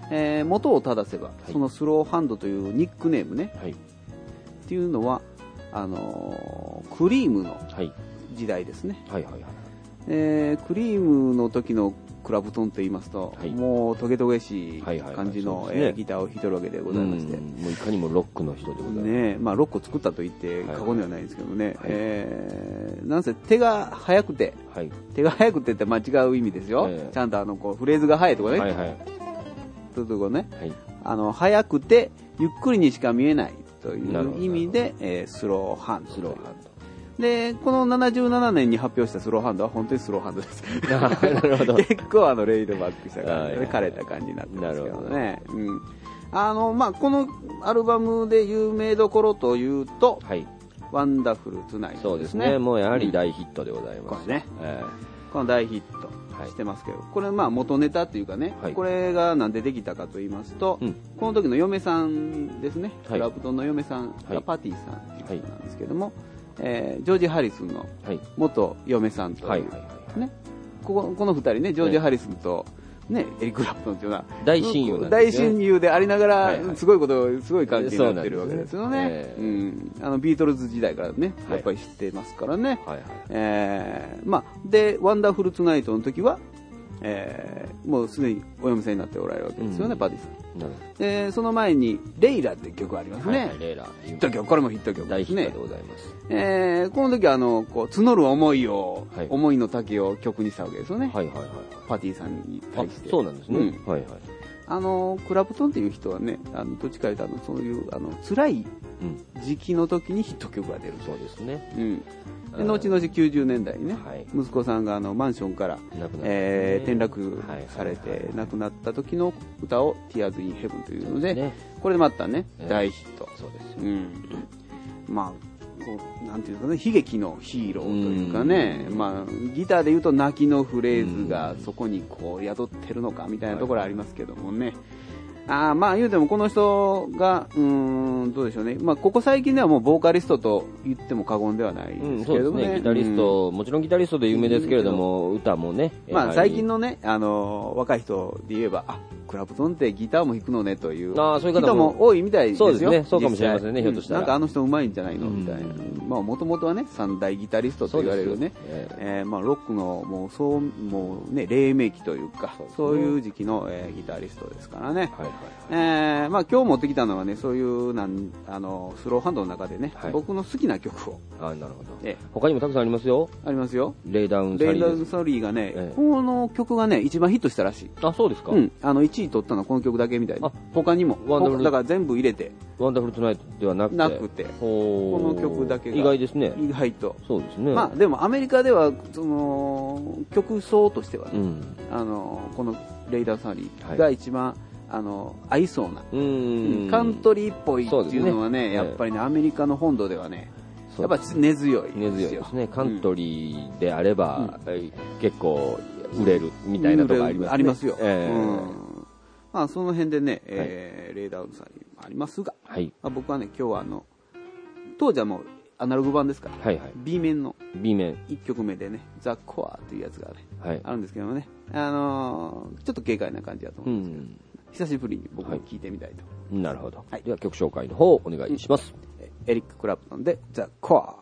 えー、元を正せば、はい、そのスローハンドというニックネームね、はい、っていうのはあのー、クリームの時代ですね、はいはいはいはい、えー、クリームの時のクラプトンと言いますと、はい、もうトゲトゲしい感じのギターを弾いてるわけでございまして、 もういかにもロックの人でございますね。まあロックを作ったと言って過言ではないんですけどね、はいはい、えー、なんせ手が速くて、はい、手が速くてって間違う意味ですよ、はいはい、ちゃんとあのこうフレーズが速いとかね、はいはい、というところね、はい、あの速くてゆっくりにしか見えないという意味で、えー、スローハンド、スローハンドで、このななじゅうななねんに発表したスローハンドは本当にスローハンドです。なるほど。結構あのレイドバックした感じで枯れた感じになってますけどね。どうん、あのまあこのアルバムで有名どころというと、はい、ワンダフルツナイトですね。そうですね。 もうやはり大ヒットでございます。うん、 これね、えー、この大ヒットしてますけど、はい、これまあ元ネタっていうかね、はい、これがなんでできたかと言いますと、うん、この時の嫁さんですね、はい、クラプトンの嫁さんがパティさんっていう人なんですけども。はい、えー、ジョージ・ハリスンの元嫁さんという、はいはいはいはい、こここのふたりね、ジョージ・ハリスンと、ね、エリック・クラプトンというのは大親友なんですね。 大親友でありながら、はいはい、すごいこと、すごい関係になってるわけですよね。えーうん、あのビートルズ時代からね、やっぱり知ってますからね。はいはいえーまあ、で、ワンダフル・ツナイトの時は、えー、もうすでにお嫁さんになっておられるわけですよね、うん、パティさん。でその前にレイラっていう曲ありますね、はいはい、レイラヒット曲、これもヒット曲ですね。大ヒットでございます。えー、この時はあのこう募る思いを、はい、思いの丈を曲にしたわけですよね、はいはいはい、パティさんに対して。 そうなんですね、うんはいはい、 あのクラプトンっていう人はね、あのどっちかというとあのそういうあの辛い時期の時にヒット曲が出る、うん、そうですね、うんで後々きゅうじゅうねんだいにね、はい、息子さんがあのマンションから、えー、転落されて亡くなった時の歌を Tears in Heaven というので、ね、これでまたね、えー、大ヒット。そうですよ、うん、まあこうなんていうかね、悲劇のヒーローというかね、まあ、ギターでいうと泣きのフレーズがそこにこう宿ってるのかみたいなところありますけどもね、あまあ言うてもこの人がうーんどうでしょうね、まあ、ここ最近ではもうボーカリストと言っても過言ではないですけどね、うん、そうですね、ギタリスト、うん、もちろんギタリストで有名ですけれども、うん、歌もね、まあ、最近のね、あの若い人で言えば、あクラプトンってギターも弾くのねという人も多いみたいですよ。そうですね、そうかもしれませんね、ひょっとしたら、うん、なんかあの人うまいんじゃないのみたいな、まあもともとはね三大ギタリストと言われるね、えーえー、まあロックのもうそうもうね黎明期というか、そう、ね、そういう時期の、えー、ギタリストですからね。はいはいはい、えー、まあ今日持ってきたのはね、そういうなんあのスローハンドの中でね、はい、僕の好きな曲を。あ、なるほど。えー、他にもたくさんありますよ。ありますよ。レイダウンサリーです。レイダウンサリーがね、えー、この曲がね一番ヒットしたらしい。あ、そうですか。うん、あのいちい取ったのはこの曲だけみたいな。他にもだから全部入れて。ワンダフルトゥナイトではなくて、なくてこの曲だけが意外ですね。意外と。そうですね。まあでもアメリカではその曲層としてはね、うん、あのこのレイダーサリーが一番、はい、あの合いそうな、うんカントリーっぽいっていうのは ね, ねやっぱりね、アメリカの本土ではねやっぱ根強い根強いですね。カントリーであれば、うん、結構売れるみたいなところありますね。ありますよ。えーうんまあ、その辺でね、えーはい、レイダウンサリーもありますが、はいまあ、僕はね今日はあの当時はもうアナログ版ですから、はいはい、B 面の B 面いっきょくめでねザ・コアというやつがね、はい、あるんですけどもね、あのー、ちょっと軽快な感じだと思うんですけど、うん、久しぶりに僕も聴いてみたいと、はい、なるほど、はい、では曲紹介の方お願いします、うん、エリック・クラプトンでザ・コア。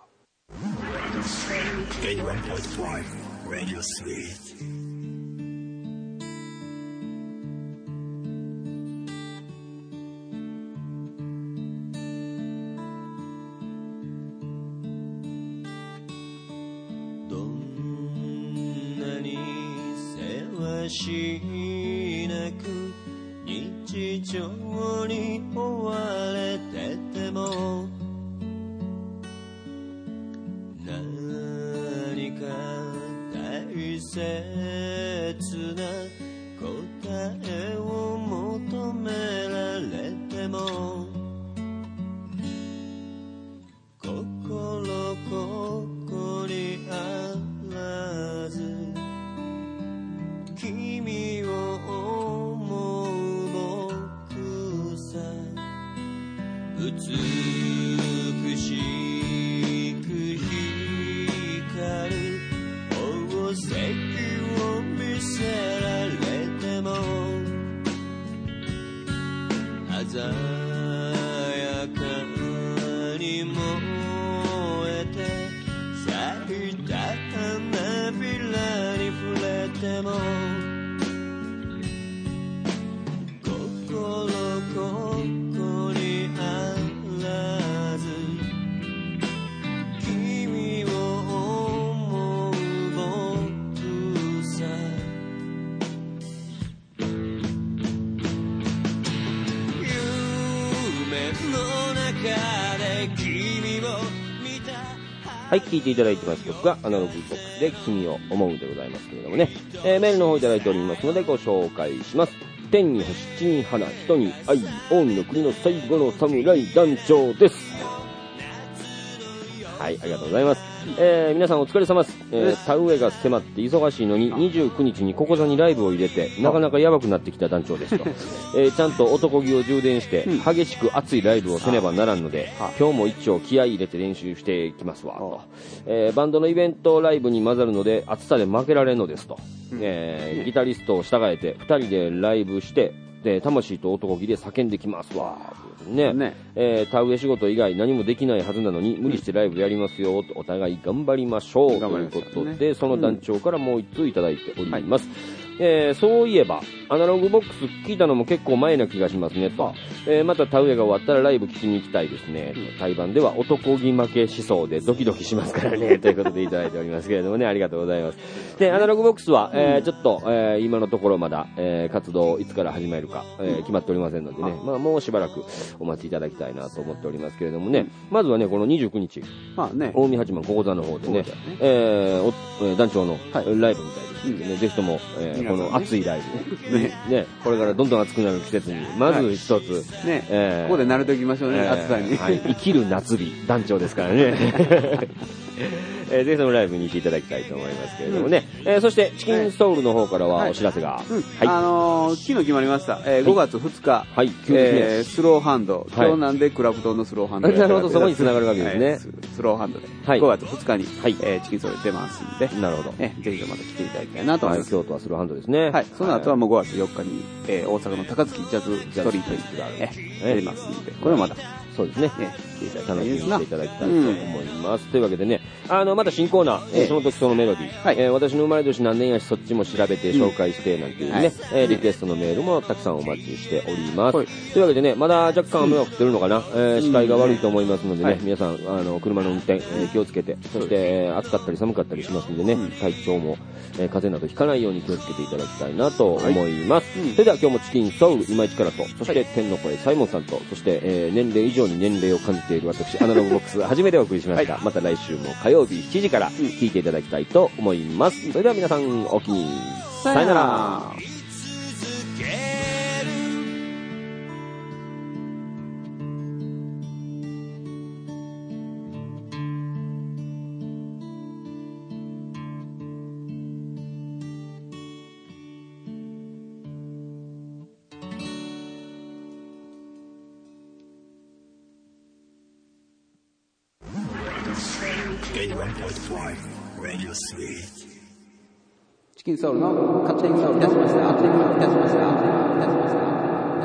しなく日常に追われてても何か大切な答えを求められても心ここにあらず君を思う僕さ美しく光る宝石を見せられてもはい、聴いていただいてます曲がアナログボックスで君を思うでございますけれどもね、えー、メールの方いただいておりますのでご紹介します。天に星、地に花、人に愛、近江の国の最後の侍団長です。はい、ありがとうございます。えー、皆さんお疲れ様です。えー、田植えが迫って忙しいのににじゅうくにちにここぞにライブを入れてなかなかやばくなってきた団長ですと、えー、ちゃんと男気を充電して激しく熱いライブをせねばならんので、今日も一丁気合い入れて練習していきますわと、えー、バンドのイベントライブに混ざるので暑さで負けられんのですと、えー、ギタリストを従えてふたりでライブしてで魂と男気で叫んできますわね、ねえー、田植え仕事以外何もできないはずなのに無理してライブやりますよと、お互い頑張りましょうということで、ね、その団長からもう一通いただいております、はい。えー、そういえばアナログボックス聞いたのも結構前な気がしますねと、えー、また田植えが終わったらライブ聞きに行きたいですね、うん、対バンでは男気負けしそうでドキドキしますからねということでいただいておりますけれどもね、ありがとうございます。でアナログボックスは、えー、ちょっと、えー、今のところまだ、えー、活動いつから始めるか、えー、決まっておりませんのでね、まあ、もうしばらくお待ちいただきたいなと思っておりますけれどもね、まずはねこのにじゅうくにち、まあね、近江八幡小座の方で ね, ね、えー、お団長のライブみたいですのでね、うん、ぜひとも、えー、この熱いライブを、ねね、これからどんどん暑くなる季節にまず一つ、はいねえー、 ここで慣れておきましょうね、えー、暑さに、 はい、生きる夏日団長ですからねえー、ぜひともライブに行っていただきたいと思いますけれどもね、うん、えー、そしてチキンソウルの方からはお知らせが、はいうんはい、あのー、昨日決まりました、えー、ごがつふつか、 はい、 えー、スローハンド、はい、今日なんでクラフトンのスローハンド、 なるほど、そこに繋がるわけですね、はい、 ス, スローハンドで、はい、ごがつふつかに、はい、えー、チキンソウル出ますんで、 なるほど、 えー、ぜひともまた来ていただきたいなと思います、 はい、京都はスローハンドですね、 はい、その後はもうごがつよっかに、えー、大阪の高槻ジャズストリートがある、えー、出ますので、これもまたそうですね、ね、楽しみにしていただきたいと思います、うん、というわけでね、あのまた新コーナー、えー、その時そのメロディー、はい、えー、私の生まれ年何年やしそっちも調べて紹介してなんていうね、うん、はい、えー、リクエストのメールもたくさんお待ちしております、はい、というわけでね、まだ若干雨が降ってるのかな、うん、えー、視界が悪いと思いますのでね、うん、皆さんあの車の運転、えー、気をつけて、そして、えー、暑かったり寒かったりしますんでね、うん、体調も、えー、風邪などひかないように気をつけていただきたいなと思います、はい、うん、それでは今日もチキンソウル今市からと、そして、はい、天の声サイモンさんと、そして、えー、年齢以上に年齢を感じている私アナログボックス初めてお送りしました、はい、また来週も火曜日しちじから聞いていただきたいと思います、うん、それでは皆さんお気にさよなら。 チキンソウルの勝手にソウル出しました。勝手に出しました。出しました。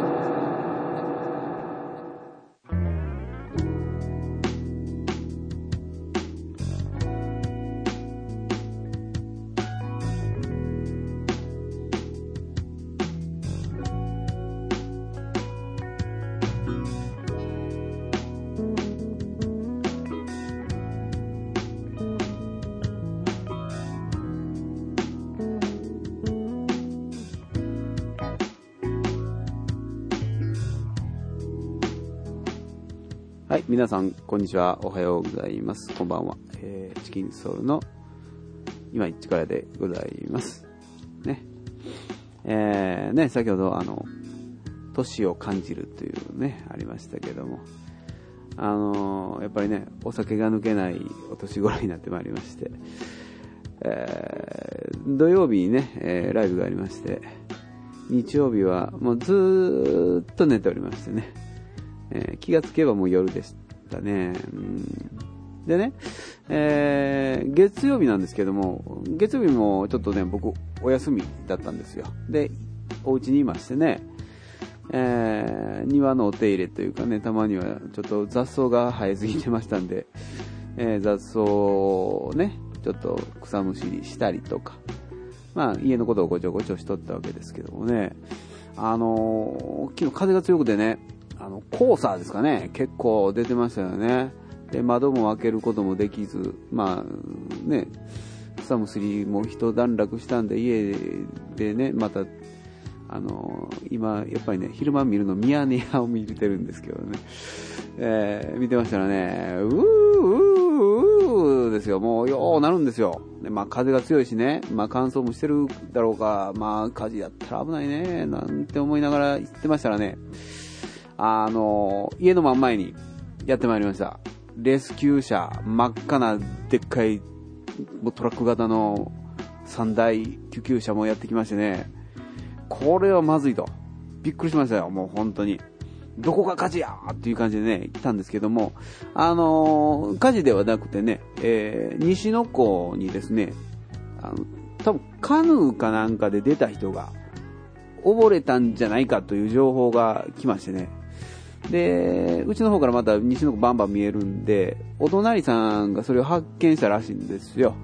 はい、皆さんこんにちは、おはようございます、こんばんは、えー、チキンソウルの今市からでございますね。えー、ね、先ほどあの年を感じるというねありましたけども、あのー、やっぱりねお酒が抜けないお年頃になってまいりまして、えー、土曜日にね、えー、ライブがありまして、日曜日はもうずーっと寝ておりましてね、えー、気がつけばもう夜でしたね。うん、でね、えー、月曜日なんですけども、月曜日もちょっとね僕お休みだったんですよ。でお家にいましてね、えー、庭のお手入れというかね、たまにはちょっと雑草が生えすぎてましたんで、えー、雑草をねちょっと草むしりしたりとか、まあ家のことをごちょごちょしとったわけですけどもね、あのー、昨日風が強くてね、あの黄砂ですかね、結構出てましたよね。で窓も開けることもできず、まあね草むしりも一段落したんで家でねまたあのー、今、やっぱりね、昼間見るのミヤネ屋を見てるんですけどね。えー、見てましたらね、うー、うー、うーですよ。もう、よーなるんですよ。で、まあ、風が強いしね、まあ、乾燥もしてるだろうか、まあ、火事やったら危ないね、なんて思いながら言ってましたらね、あのー、家の真ん前にやってまいりました。レスキュー車、真っ赤なでっかいトラック型のさんだい救急車もやってきましてね、これはまずいと。びっくりしましたよ、もう本当に。どこが火事やっていう感じでね、行ったんですけども、あのー、火事ではなくてね、えー、西の湖にですね、あの、多分カヌーかなんかで出た人が溺れたんじゃないかという情報が来ましてね。で、うちの方からまた西の湖バンバン見えるんで、お隣さんがそれを発見したらしいんですよ。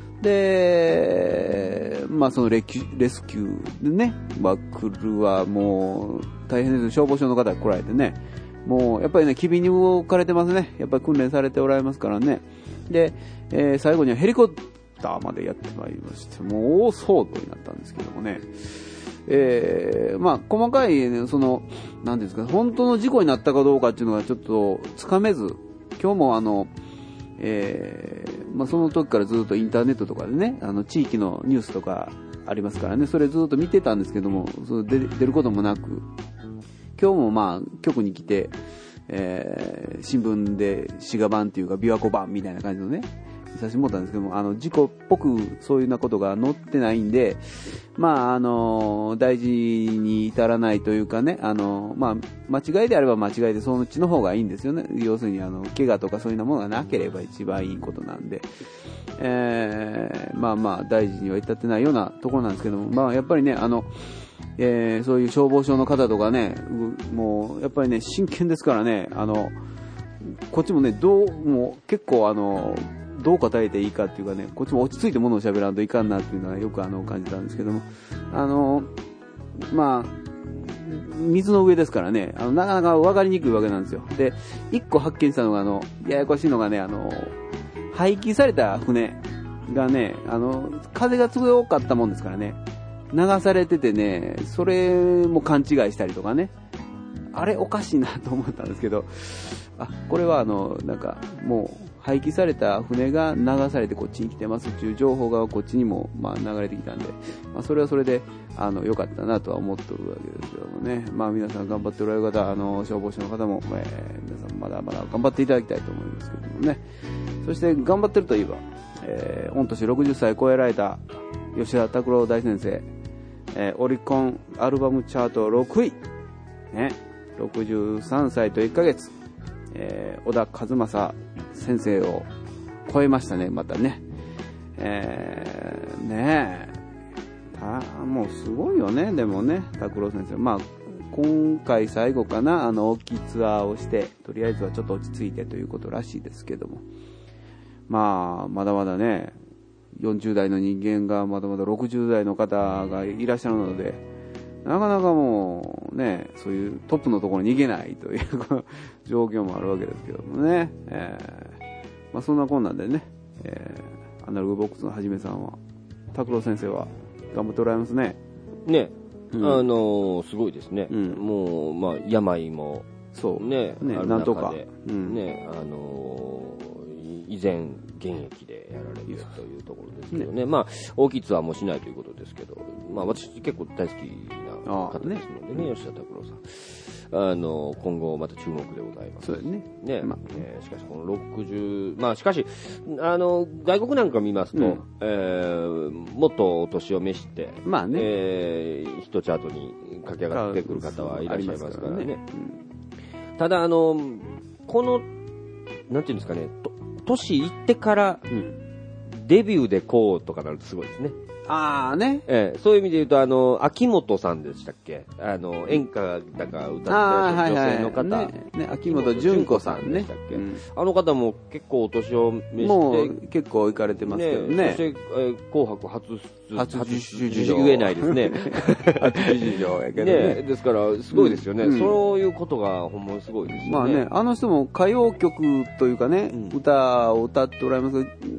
で、まあそのレキュレスキューでね、まあ来るはもう大変です。消防署の方が来られてね、もうやっぱりね、機敏に動かれてますね。やっぱり訓練されておられますからね。で、えー、最後にはヘリコプターまでやってまいりまして、もう大騒動になったんですけどもね。えー、まあ細かい、ね、その、なんですか、本当の事故になったかどうかっていうのがちょっとつかめず、今日もあの、えー、まあ、その時からずっとインターネットとかでね、あの地域のニュースとかありますからね、それずっと見てたんですけども、それ出ることもなく、今日もまあ局に来て、えー、新聞で滋賀版っていうか琵琶湖版みたいな感じのね、見させてもらったんですけども、あの事故っぽくそういうようなことが載ってないんで、まああの大事に至らないというかね、あのまあ間違いであれば間違いでそのうちの方がいいんですよね。要するにあの怪我とかそういうようなものがなければ一番いいことなんで、えー、まあまあ大事には至ってないようなところなんですけども、まあやっぱりね、あのえー、そういう消防署の方とかね、もうやっぱりね真剣ですからね、あのこっちもねどうも結構あのどう答えていいかっていうかね、こっちも落ち着いてものを喋らんといかんなっていうのはよくあの感じたんですけども、あのまあ水の上ですからね、あのなかなか分かりにくいわけなんですよ。で、一個発見したのがあのややこしいのがね、あの廃棄された船がね、あの風が強かったもんですからね、流されててね、それも勘違いしたりとかね、あれおかしいなと思ったんですけど、あ、これはあのなんかもう廃棄された船が流されてこっちに来てますっていう情報がこっちにもまあ流れてきたんで、まあ、それはそれであの良かったなとは思っておるわけですけどもね。まあ皆さん頑張っておられる方、あの消防士の方も、えー、皆さんまだまだ頑張っていただきたいと思いますけどもね。そして頑張ってるといえば、えー、御年ろくじゅっさい超えられた吉田拓郎大先生、えー、オリコンアルバムチャートろくい、ね、ろくじゅうさんさいといっかげつ、えー、小田和正先生を超えましたね、またね。えー、ねえ、たもうすごいよね、でもね、拓郎先生。まあ、今回最後かな、あの、大きいツアーをして、とりあえずはちょっと落ち着いてということらしいですけども。まあ、まだまだね、よんじゅうだいの人間がまだまだろくじゅうだいの方がいらっしゃるので、なかなかもうね、そういうトップのところに逃げないという状況もあるわけですけどもね。えー、まあそんなこんなんでね、えー、アナログボックスのはじめさんは、拓郎先生は頑張っておられますね。ね、 うん、あのー、すごいですね。うん、もう、まあ病も、 そうね、 ね、 あるなんとか、 うん、ね、あのー、以前、現役でやられているというところですけどね、ね、まあ大きいツアーもしないということですけど、まあ私結構大好きな方ですのでね、吉田拓郎さん、あの今後また注目でございます。 そうですね。 ね、まあ、えー、しかしこのろくじゅう、まあしかしあの外国なんか見ますと、うん、えー、もっとお年を召して、 まあね、 えー、ヒットチャートに駆け上がってくる方はいらっしゃいますからね。ね、うん、ただあのこのなんていうんですかね。年行ってからデビューでこうとかなるとすごいですね。 ああね、 ええ、そういう意味で言うと、あの秋元さんでしたっけ、あの演歌だか歌ってらっしゃる女性の方、 ねね、秋元純子さんね、 うん、あの方も結構お年を召してもう結構行かれてますけどね。 ね、そして、えー、紅白初初出場言えないですね。 初出場やけどね。 ね、ですからすごいですよね、うん、そういうことがほんまにすごいですよね。 まあね、あの人も歌謡曲というかね、うん、歌を歌っておられますけど、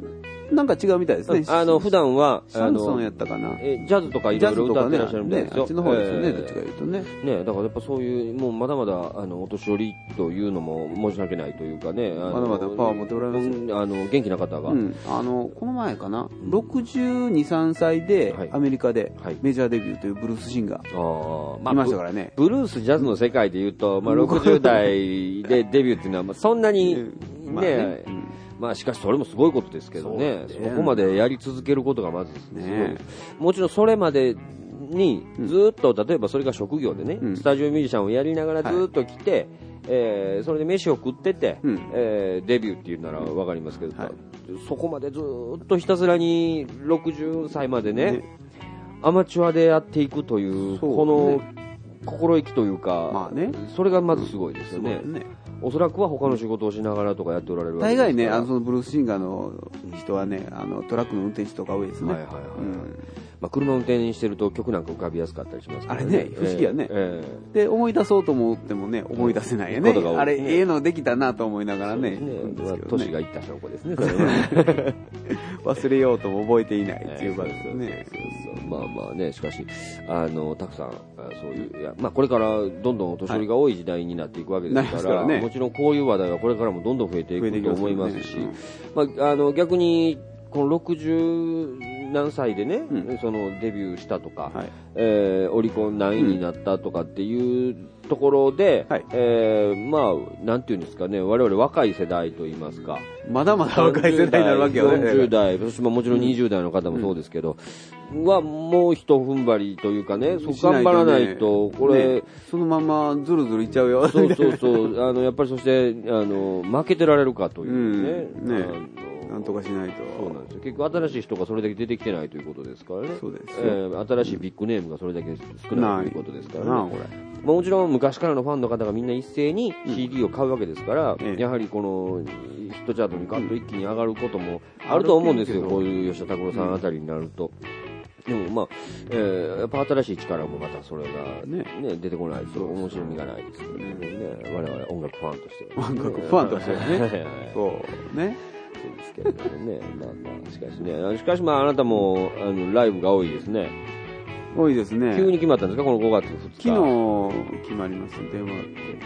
なんか違うみたいですね。 あの、普段は、 シャンソンやったかな。 え、ジャズとかいろいろ歌ってらっしゃるみたいですよ。 あっちの方ですよね、どっちか言うとね。 ね、だからやっぱそういう、もうまだまだ、あの、お年寄りというのも申し訳ないというかね。 まだまだパワー持っておられます。 あの、元気な方が。 あの、この前かな、ろくじゅうに、さんさいで、アメリカでメジャーデビューというブルースシンガー、いましたからね。 ブルース、ジャズの世界で言うと、まあ、ろくじゅう代でデビューっていうのは、まあ、そんなに、ね、まあしかしそれもすごいことですけどね、そこまでやり続けることがまずすごい、ね、もちろんそれまでにずっと、例えばそれが職業でね、うん、スタジオミュージシャンをやりながらずっと来て、はい、えー、それで飯を食ってて、うん、えー、デビューっていうなら分かりますけど、はい、そこまでずっとひたすらにろくじゅっさいまでね、ね、アマチュアでやっていくという、この心意気というか、まあね、それがまずすごいですよね。うん、おそらくは他の仕事をしながらとかやっておられるわけですから。大概ね、あのそのブルースシンガーの人はね、あのトラックの運転手とか多いですね。はいはいはい。うん、まあ、車運転してると曲なんか浮かびやすかったりしますからね。あれね、不思議やね。えー、で、思い出そうと思ってもね、思い出せないよね。ね、あれ、ええのできたなと思いながらね。年がいった証拠ですね、それは。忘れようとも覚えていないっていうことですよね。まあまあね、しかし、あの、たくさん、そういう、いや、まあこれからどんどんお年寄りが多い時代になっていくわけですから、はい、ね、もちろんこういう話題はこれからもどんどん増えていくと思いますし、まあ、あの、逆に、このろくじゅう何歳でね、うん、そのデビューしたとか、はい、えー、オリコン何位になったとかっていうところで、はい、えー、まあ、なんていうんですかね、我々若い世代といいますか、まだまだ若い世代になるわけよね。よんじゅう代、そしてもちろんにじゅう代の方もそうですけど、うん、はもう一踏ん張りというかね、そ頑張らないと、これ、ね、そのままずるずるいっちゃうよ。そうそうそう、あの、やっぱりそして、あの、負けてられるかというね。うん、ね、なんとかしないと。そうなんですよ。結局新しい人がそれだけ出てきてないということですからね。そうです。えー、新しいビッグネームがそれだけ少ないということですからね。なあ、これ。まあ、もちろん昔からのファンの方がみんな一斉に シーディー を買うわけですから、うん、やはりこのヒットチャートにガッと一気に上がることもあると思うんですよ、こういう吉田拓郎さんあたりになると。でもまあ、えー、やっぱ新しい力もまたそれがね、ね、出てこないと面白みがないですけどね、我々音楽ファンとしては、ね、音楽ファンとしてはね。そうね。そうですけれどもね。まあまあ、しかしね。しかしまああなたも、あの、ライブが多いですね。多いですね。急に決まったんですか、このごがつふつか。昨日決まります、電話って。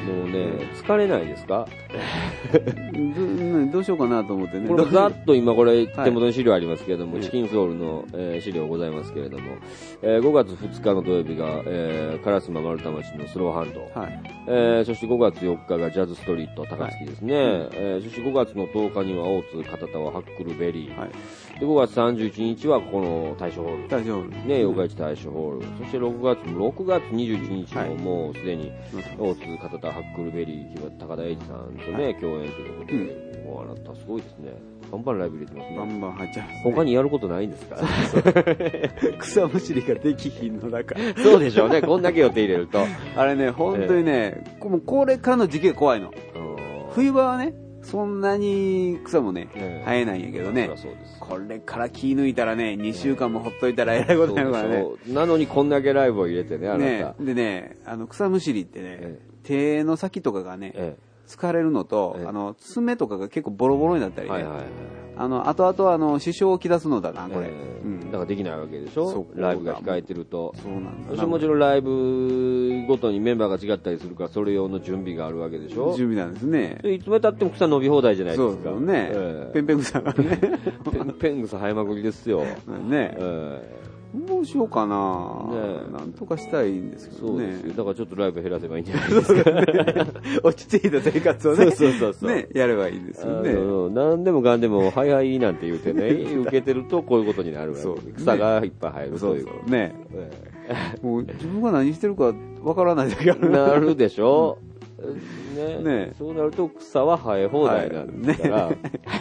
もうね、疲れないですかど, どうしようかなと思ってね。これざっと今これ手元に資料ありますけれども、はい、チキンソウルの、えー、資料ございますけれども、えー、ごがつふつかの土曜日が、えー、烏丸太町のスローハンド、はい、えー、そしてごがつよっかがジャズストリート高槻ですね、はい、えー、そしてごがつのとおかには大津片田はハックルベリー、はい、でごがつさんじゅういちにちはここの大正ホール、大正ホールね、八日市大正ホール、そしてろくがつろくがつにじゅういちにちももうすでに大津片田ハックルベリー高田英二さんとね、はい、共演ということで、うん、もうあなたすごいですね。バンバンライブ入れてますね。バンバン入っちゃう、ね。他にやることないんですか？草むしりができひんのだから。そうでしょうね。こんだけ予定入れると。あれね、本当にね、えー、もうこれからの時期が怖いの。冬場はね、そんなに草もね、えー、生えないんやけどね。そうです。これから気抜いたらね、にしゅうかんもほっといたらえらいことになるからね。なのにこんだけライブを入れてね、あなた。ね、でね、あの草むしりってね、えー、手の先とかがね、えー疲れるのと、あの爪とかが結構ボロボロになったりね、はいはいはい、あの後々あの支障をきたすのだなこれ、えーうん、だからできないわけでしょ、ライブが控えてると。そうなんだ。そしてもちろんライブごとにメンバーが違ったりするからそれ用の準備があるわけでしょ。準備なんですね。いつまでたっても草伸び放題じゃないですか。そうですね、えー、ペンペン草がねペンペン草生えまくりですよね、えーどうしようかな、ね、なんとかしたいんですけどね。そうですよ。だからちょっとライブ減らせばいいんじゃないですか。ね、落ち着いた生活をね、そうそうそうそう、ね、やればいいんですよね。何でもかんでも、はいはいなんて言うてね、受けてるとこういうことになるわけ、ね、草がいっぱい生えるという。そうそうね、えー、もう自分が何してるかわからない時ある。なるでしょ、うん、ね, ねそうなると草は生え放題なんですから。はい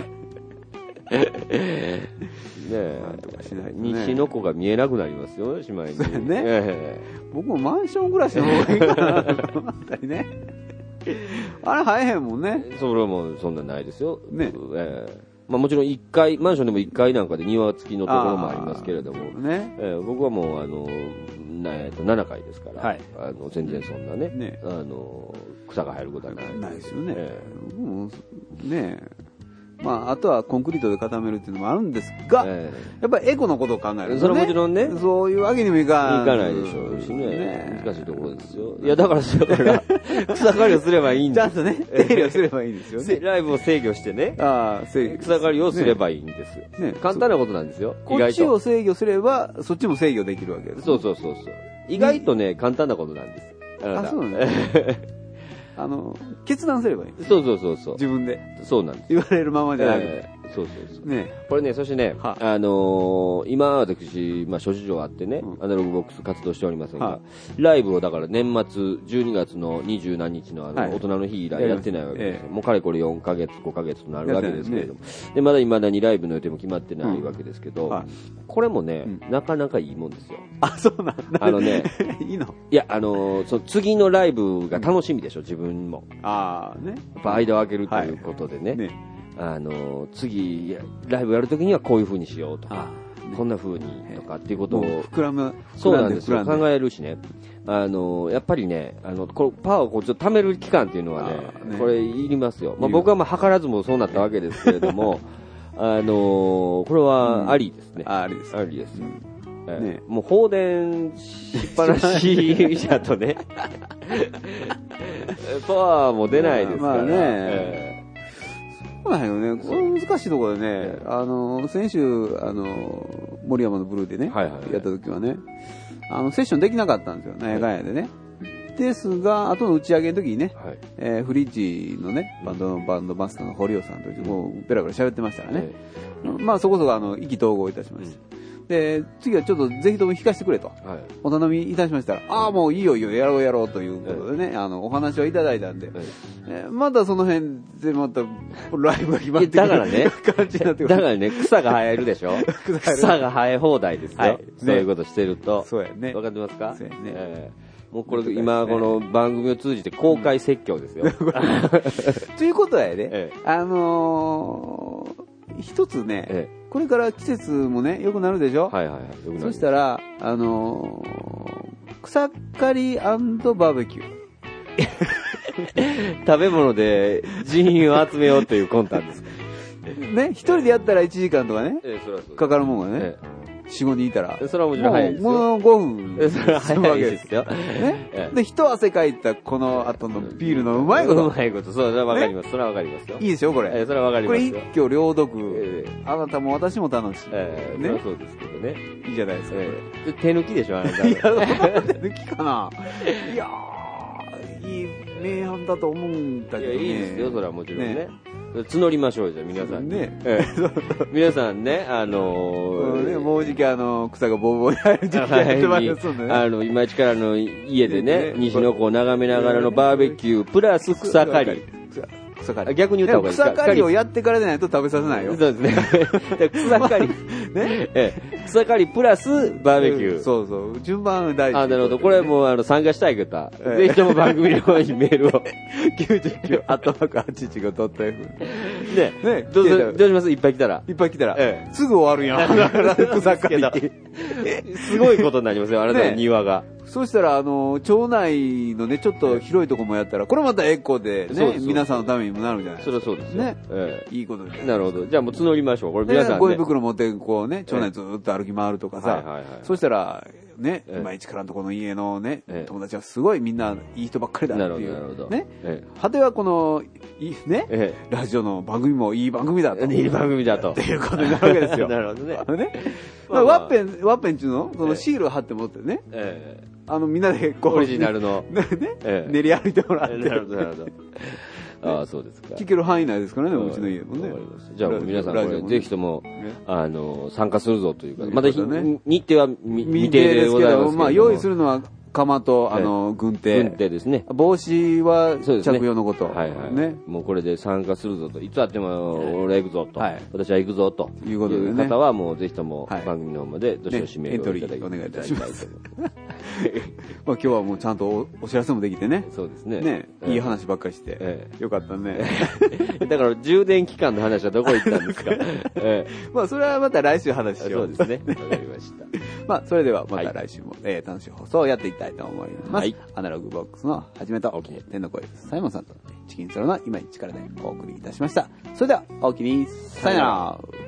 ねえ、西の子が見えなくなりますよ、しまいに。そうね、えー、僕もマンション暮らしの方がいいかなと思ったりね。あれ生えへんもんね。それはもうそんなないですよ。ね、えーまあ、もちろんいっかい、マンションでもいっかいなんかで庭付きのところもありますけれども、ねえー、僕はもうあの、えー、とななかいですから、はい、あの全然そんなね、ね、あの草が生えることはない。ないですよね。えー、もうねまあ、あとはコンクリートで固めるっていうのもあるんですが、えー、やっぱりエコのことを考えるとね。 それはもちろんね。 そういうわけにもいかいかないでしょうしね。ね難しいところですよ。いや、だから、だから、草刈りをすればいいんです。 ちゃんとね、手入れをすればいいんですよね。 ライブを制御してね。 ああ、制御。 草刈りをすればいいんです。ね。簡単なことなんですよ。 こっちを制御すれば、そっちも制御できるわけです。 そうそうそうそう。意外とね、簡単なことなんです。 あ、そうなんですね。あの、決断すればいい。 そうそうそうそう。 自分で。 そうなんです。 言われるままじゃなくて。えーそうそうそう。 ねこれね、そしてね、あのー、今私、まあ、諸事情あってね、うん、アナログボックス活動しておりませんが、ライブをだから年末、じゅうにがつのにじゅうなんにちのあの、はい、大人の日以来やってないわけですよ。えー、もうかれこれよんかげつ、ごかげつとなるわけですけれども。ね、で、まだ未だにライブの予定も決まってないわけですけど、うんはい、これもね、うん、なかなかいいもんですよ。 あ、そうなんだ。 あのね、 いいのいや、あのー、その次のライブが楽しみでしょ、自分も。 ああ、ね。 やっぱ間を空けるということでね。はいねあの次ライブやるときにはこういう風にしようとか、ね、こんな風にとかっていうことを膨らむそうなんですよ考えるしねあのやっぱりねあのこパワーをこうちょっと貯める期間っていうのは ね, ねこれいりますよ、まあ、僕はまあ図らずもそうなったわけですけれどもあのこれはありですね、 うん、ありですありです、うんえーね、もう放電しっぱなしじゃとねパワーも出ないですから、まあねえーそうなんよね。これ難しいところでね、あの、先週、あの、森山のブルーでね、はいはいはい、やった時はね、あの、セッションできなかったんですよ。なんやかんやでね。ですが、後の打ち上げの時にね、はいえー、フリッジのね、バンドのバンドマスターの堀尾さんともうペラペラ喋ってましたからね。はい、まあそこそこあの、意気投合いたしました。うんで、次はちょっとぜひとも弾かせてくれと、はい、お頼みいたしましたら、ああ、もういいよいいよ、やろうやろうということでね、はい、あの、お話はいただいたんで、はいえー、まだその辺でまたライブが決まってくるだからね、 感じになってくる。 だからね、草が生えるでしょ草が生え放題ですよ、はいね。そういうことしてると。 そうやね。 わかってますかそうやね。 えー、もうこれ今この番組を通じて公開説教ですよ。 ということはやね、ええ、あのー、一つね、ええこれから季節もね、良くなるでしょはいはいはい。よくなる。そしたら、あのー、草刈り&バーベキュー。食べ物で人員を集めようという魂胆です。 ね、一人でやったらいちじかんとかね、ええ、それはそうかかるもんがね。ええよん、ごにんいたら。 それはもちろん早いですよ。 もうごふん。 それは早いですよ。 ね。で、一汗かいたこの後のビールのうまいこと。 うまいこと。それはわかります。それはわかりますよ。 いいでしょこれ。 それはわかりますよ。 これ一挙両得。あなたも私も楽しい。 ええ、そうですけどね。 いいじゃないですか。 手抜きでしょあなた。 いや、手抜きかな。いやー、いい名案だと思うんだけどね。 いや、いいですよ、それはもちろんね。募りましょうじゃ皆さんね、ええ、皆さんねあのー、 ねもうじきあの草がボーボーに入る時期やってますんでねあの今市からの家でね西の湖を眺めながらのバーベキュープラス草刈り草刈り逆に言った方がいいですか草刈りをやってからでないと食べさせないよそうですね草刈り、ねええ、草刈りプラスバーベキュー、 そうそう順番大事あなるほどこれもうあの参加したい方、ええ、ぜひとも番組の方にメールをきゅうじゅうきゅうアットマークはちじゅうごドットエフねねどうぞどうしますいっぱい来たらいっぱい来たら、ええ、すぐ終わるやん草刈りすごいことになりますよあなたの庭が、 ねそうしたら、あの、町内のね、ちょっと広いとこもやったら、これまたエコでね、皆さんのためにもなるじゃないですか。 それはそうですね。 ええ、いいことです。 なるほど。じゃあもう募りましょう。これ皆さんね。 ゴミ袋持って、こうね、町内ずっと歩き回るとかさ、そしたら、ね、今市からのとこの家のね、友達はすごいみんないい人ばっかりだっていう。なるほど。ね。果てはこの、ね、ラジオの番組もいい番組だと。 いい番組だと。 っていうことになるわけですよ。 なるほどね。 ワッペン、ワッペンっていうのそのシールを貼って持ってね。あのみんなでこうオリジナルの、 ねええ、練り歩いてもらって。 なるほどなるほど。ああそうですか。 聞ける範囲内ですからねうちの家もね。 じゃあ皆さんこれぜひともあの参加するぞというかまだ日程は未定でございますけどまあ用意するのは釜とあの軍手軍手ですね帽子は着用のことはいはいねもうこれで参加するぞといつあっても俺は行くぞと私は行くぞということで方はもうぜひとも番組の方までどしどしメールをいただきたいと思いますまあ今日はもうちゃんとお知らせもできてねそうですねねいい話ばっかりしてよかったねだから充電期間の話はどこ行ったんですかまあそれはまた来週話しようそうですねわかりましたまあ、それではまた来週も、はい、えー、楽しい放送をやっていきたいと思います。はい、アナログボックスのはじめと、OK、天の声サイモンさんと、チキンソロの今に力でお送りいたしました。それでは、おおきに、さよなら。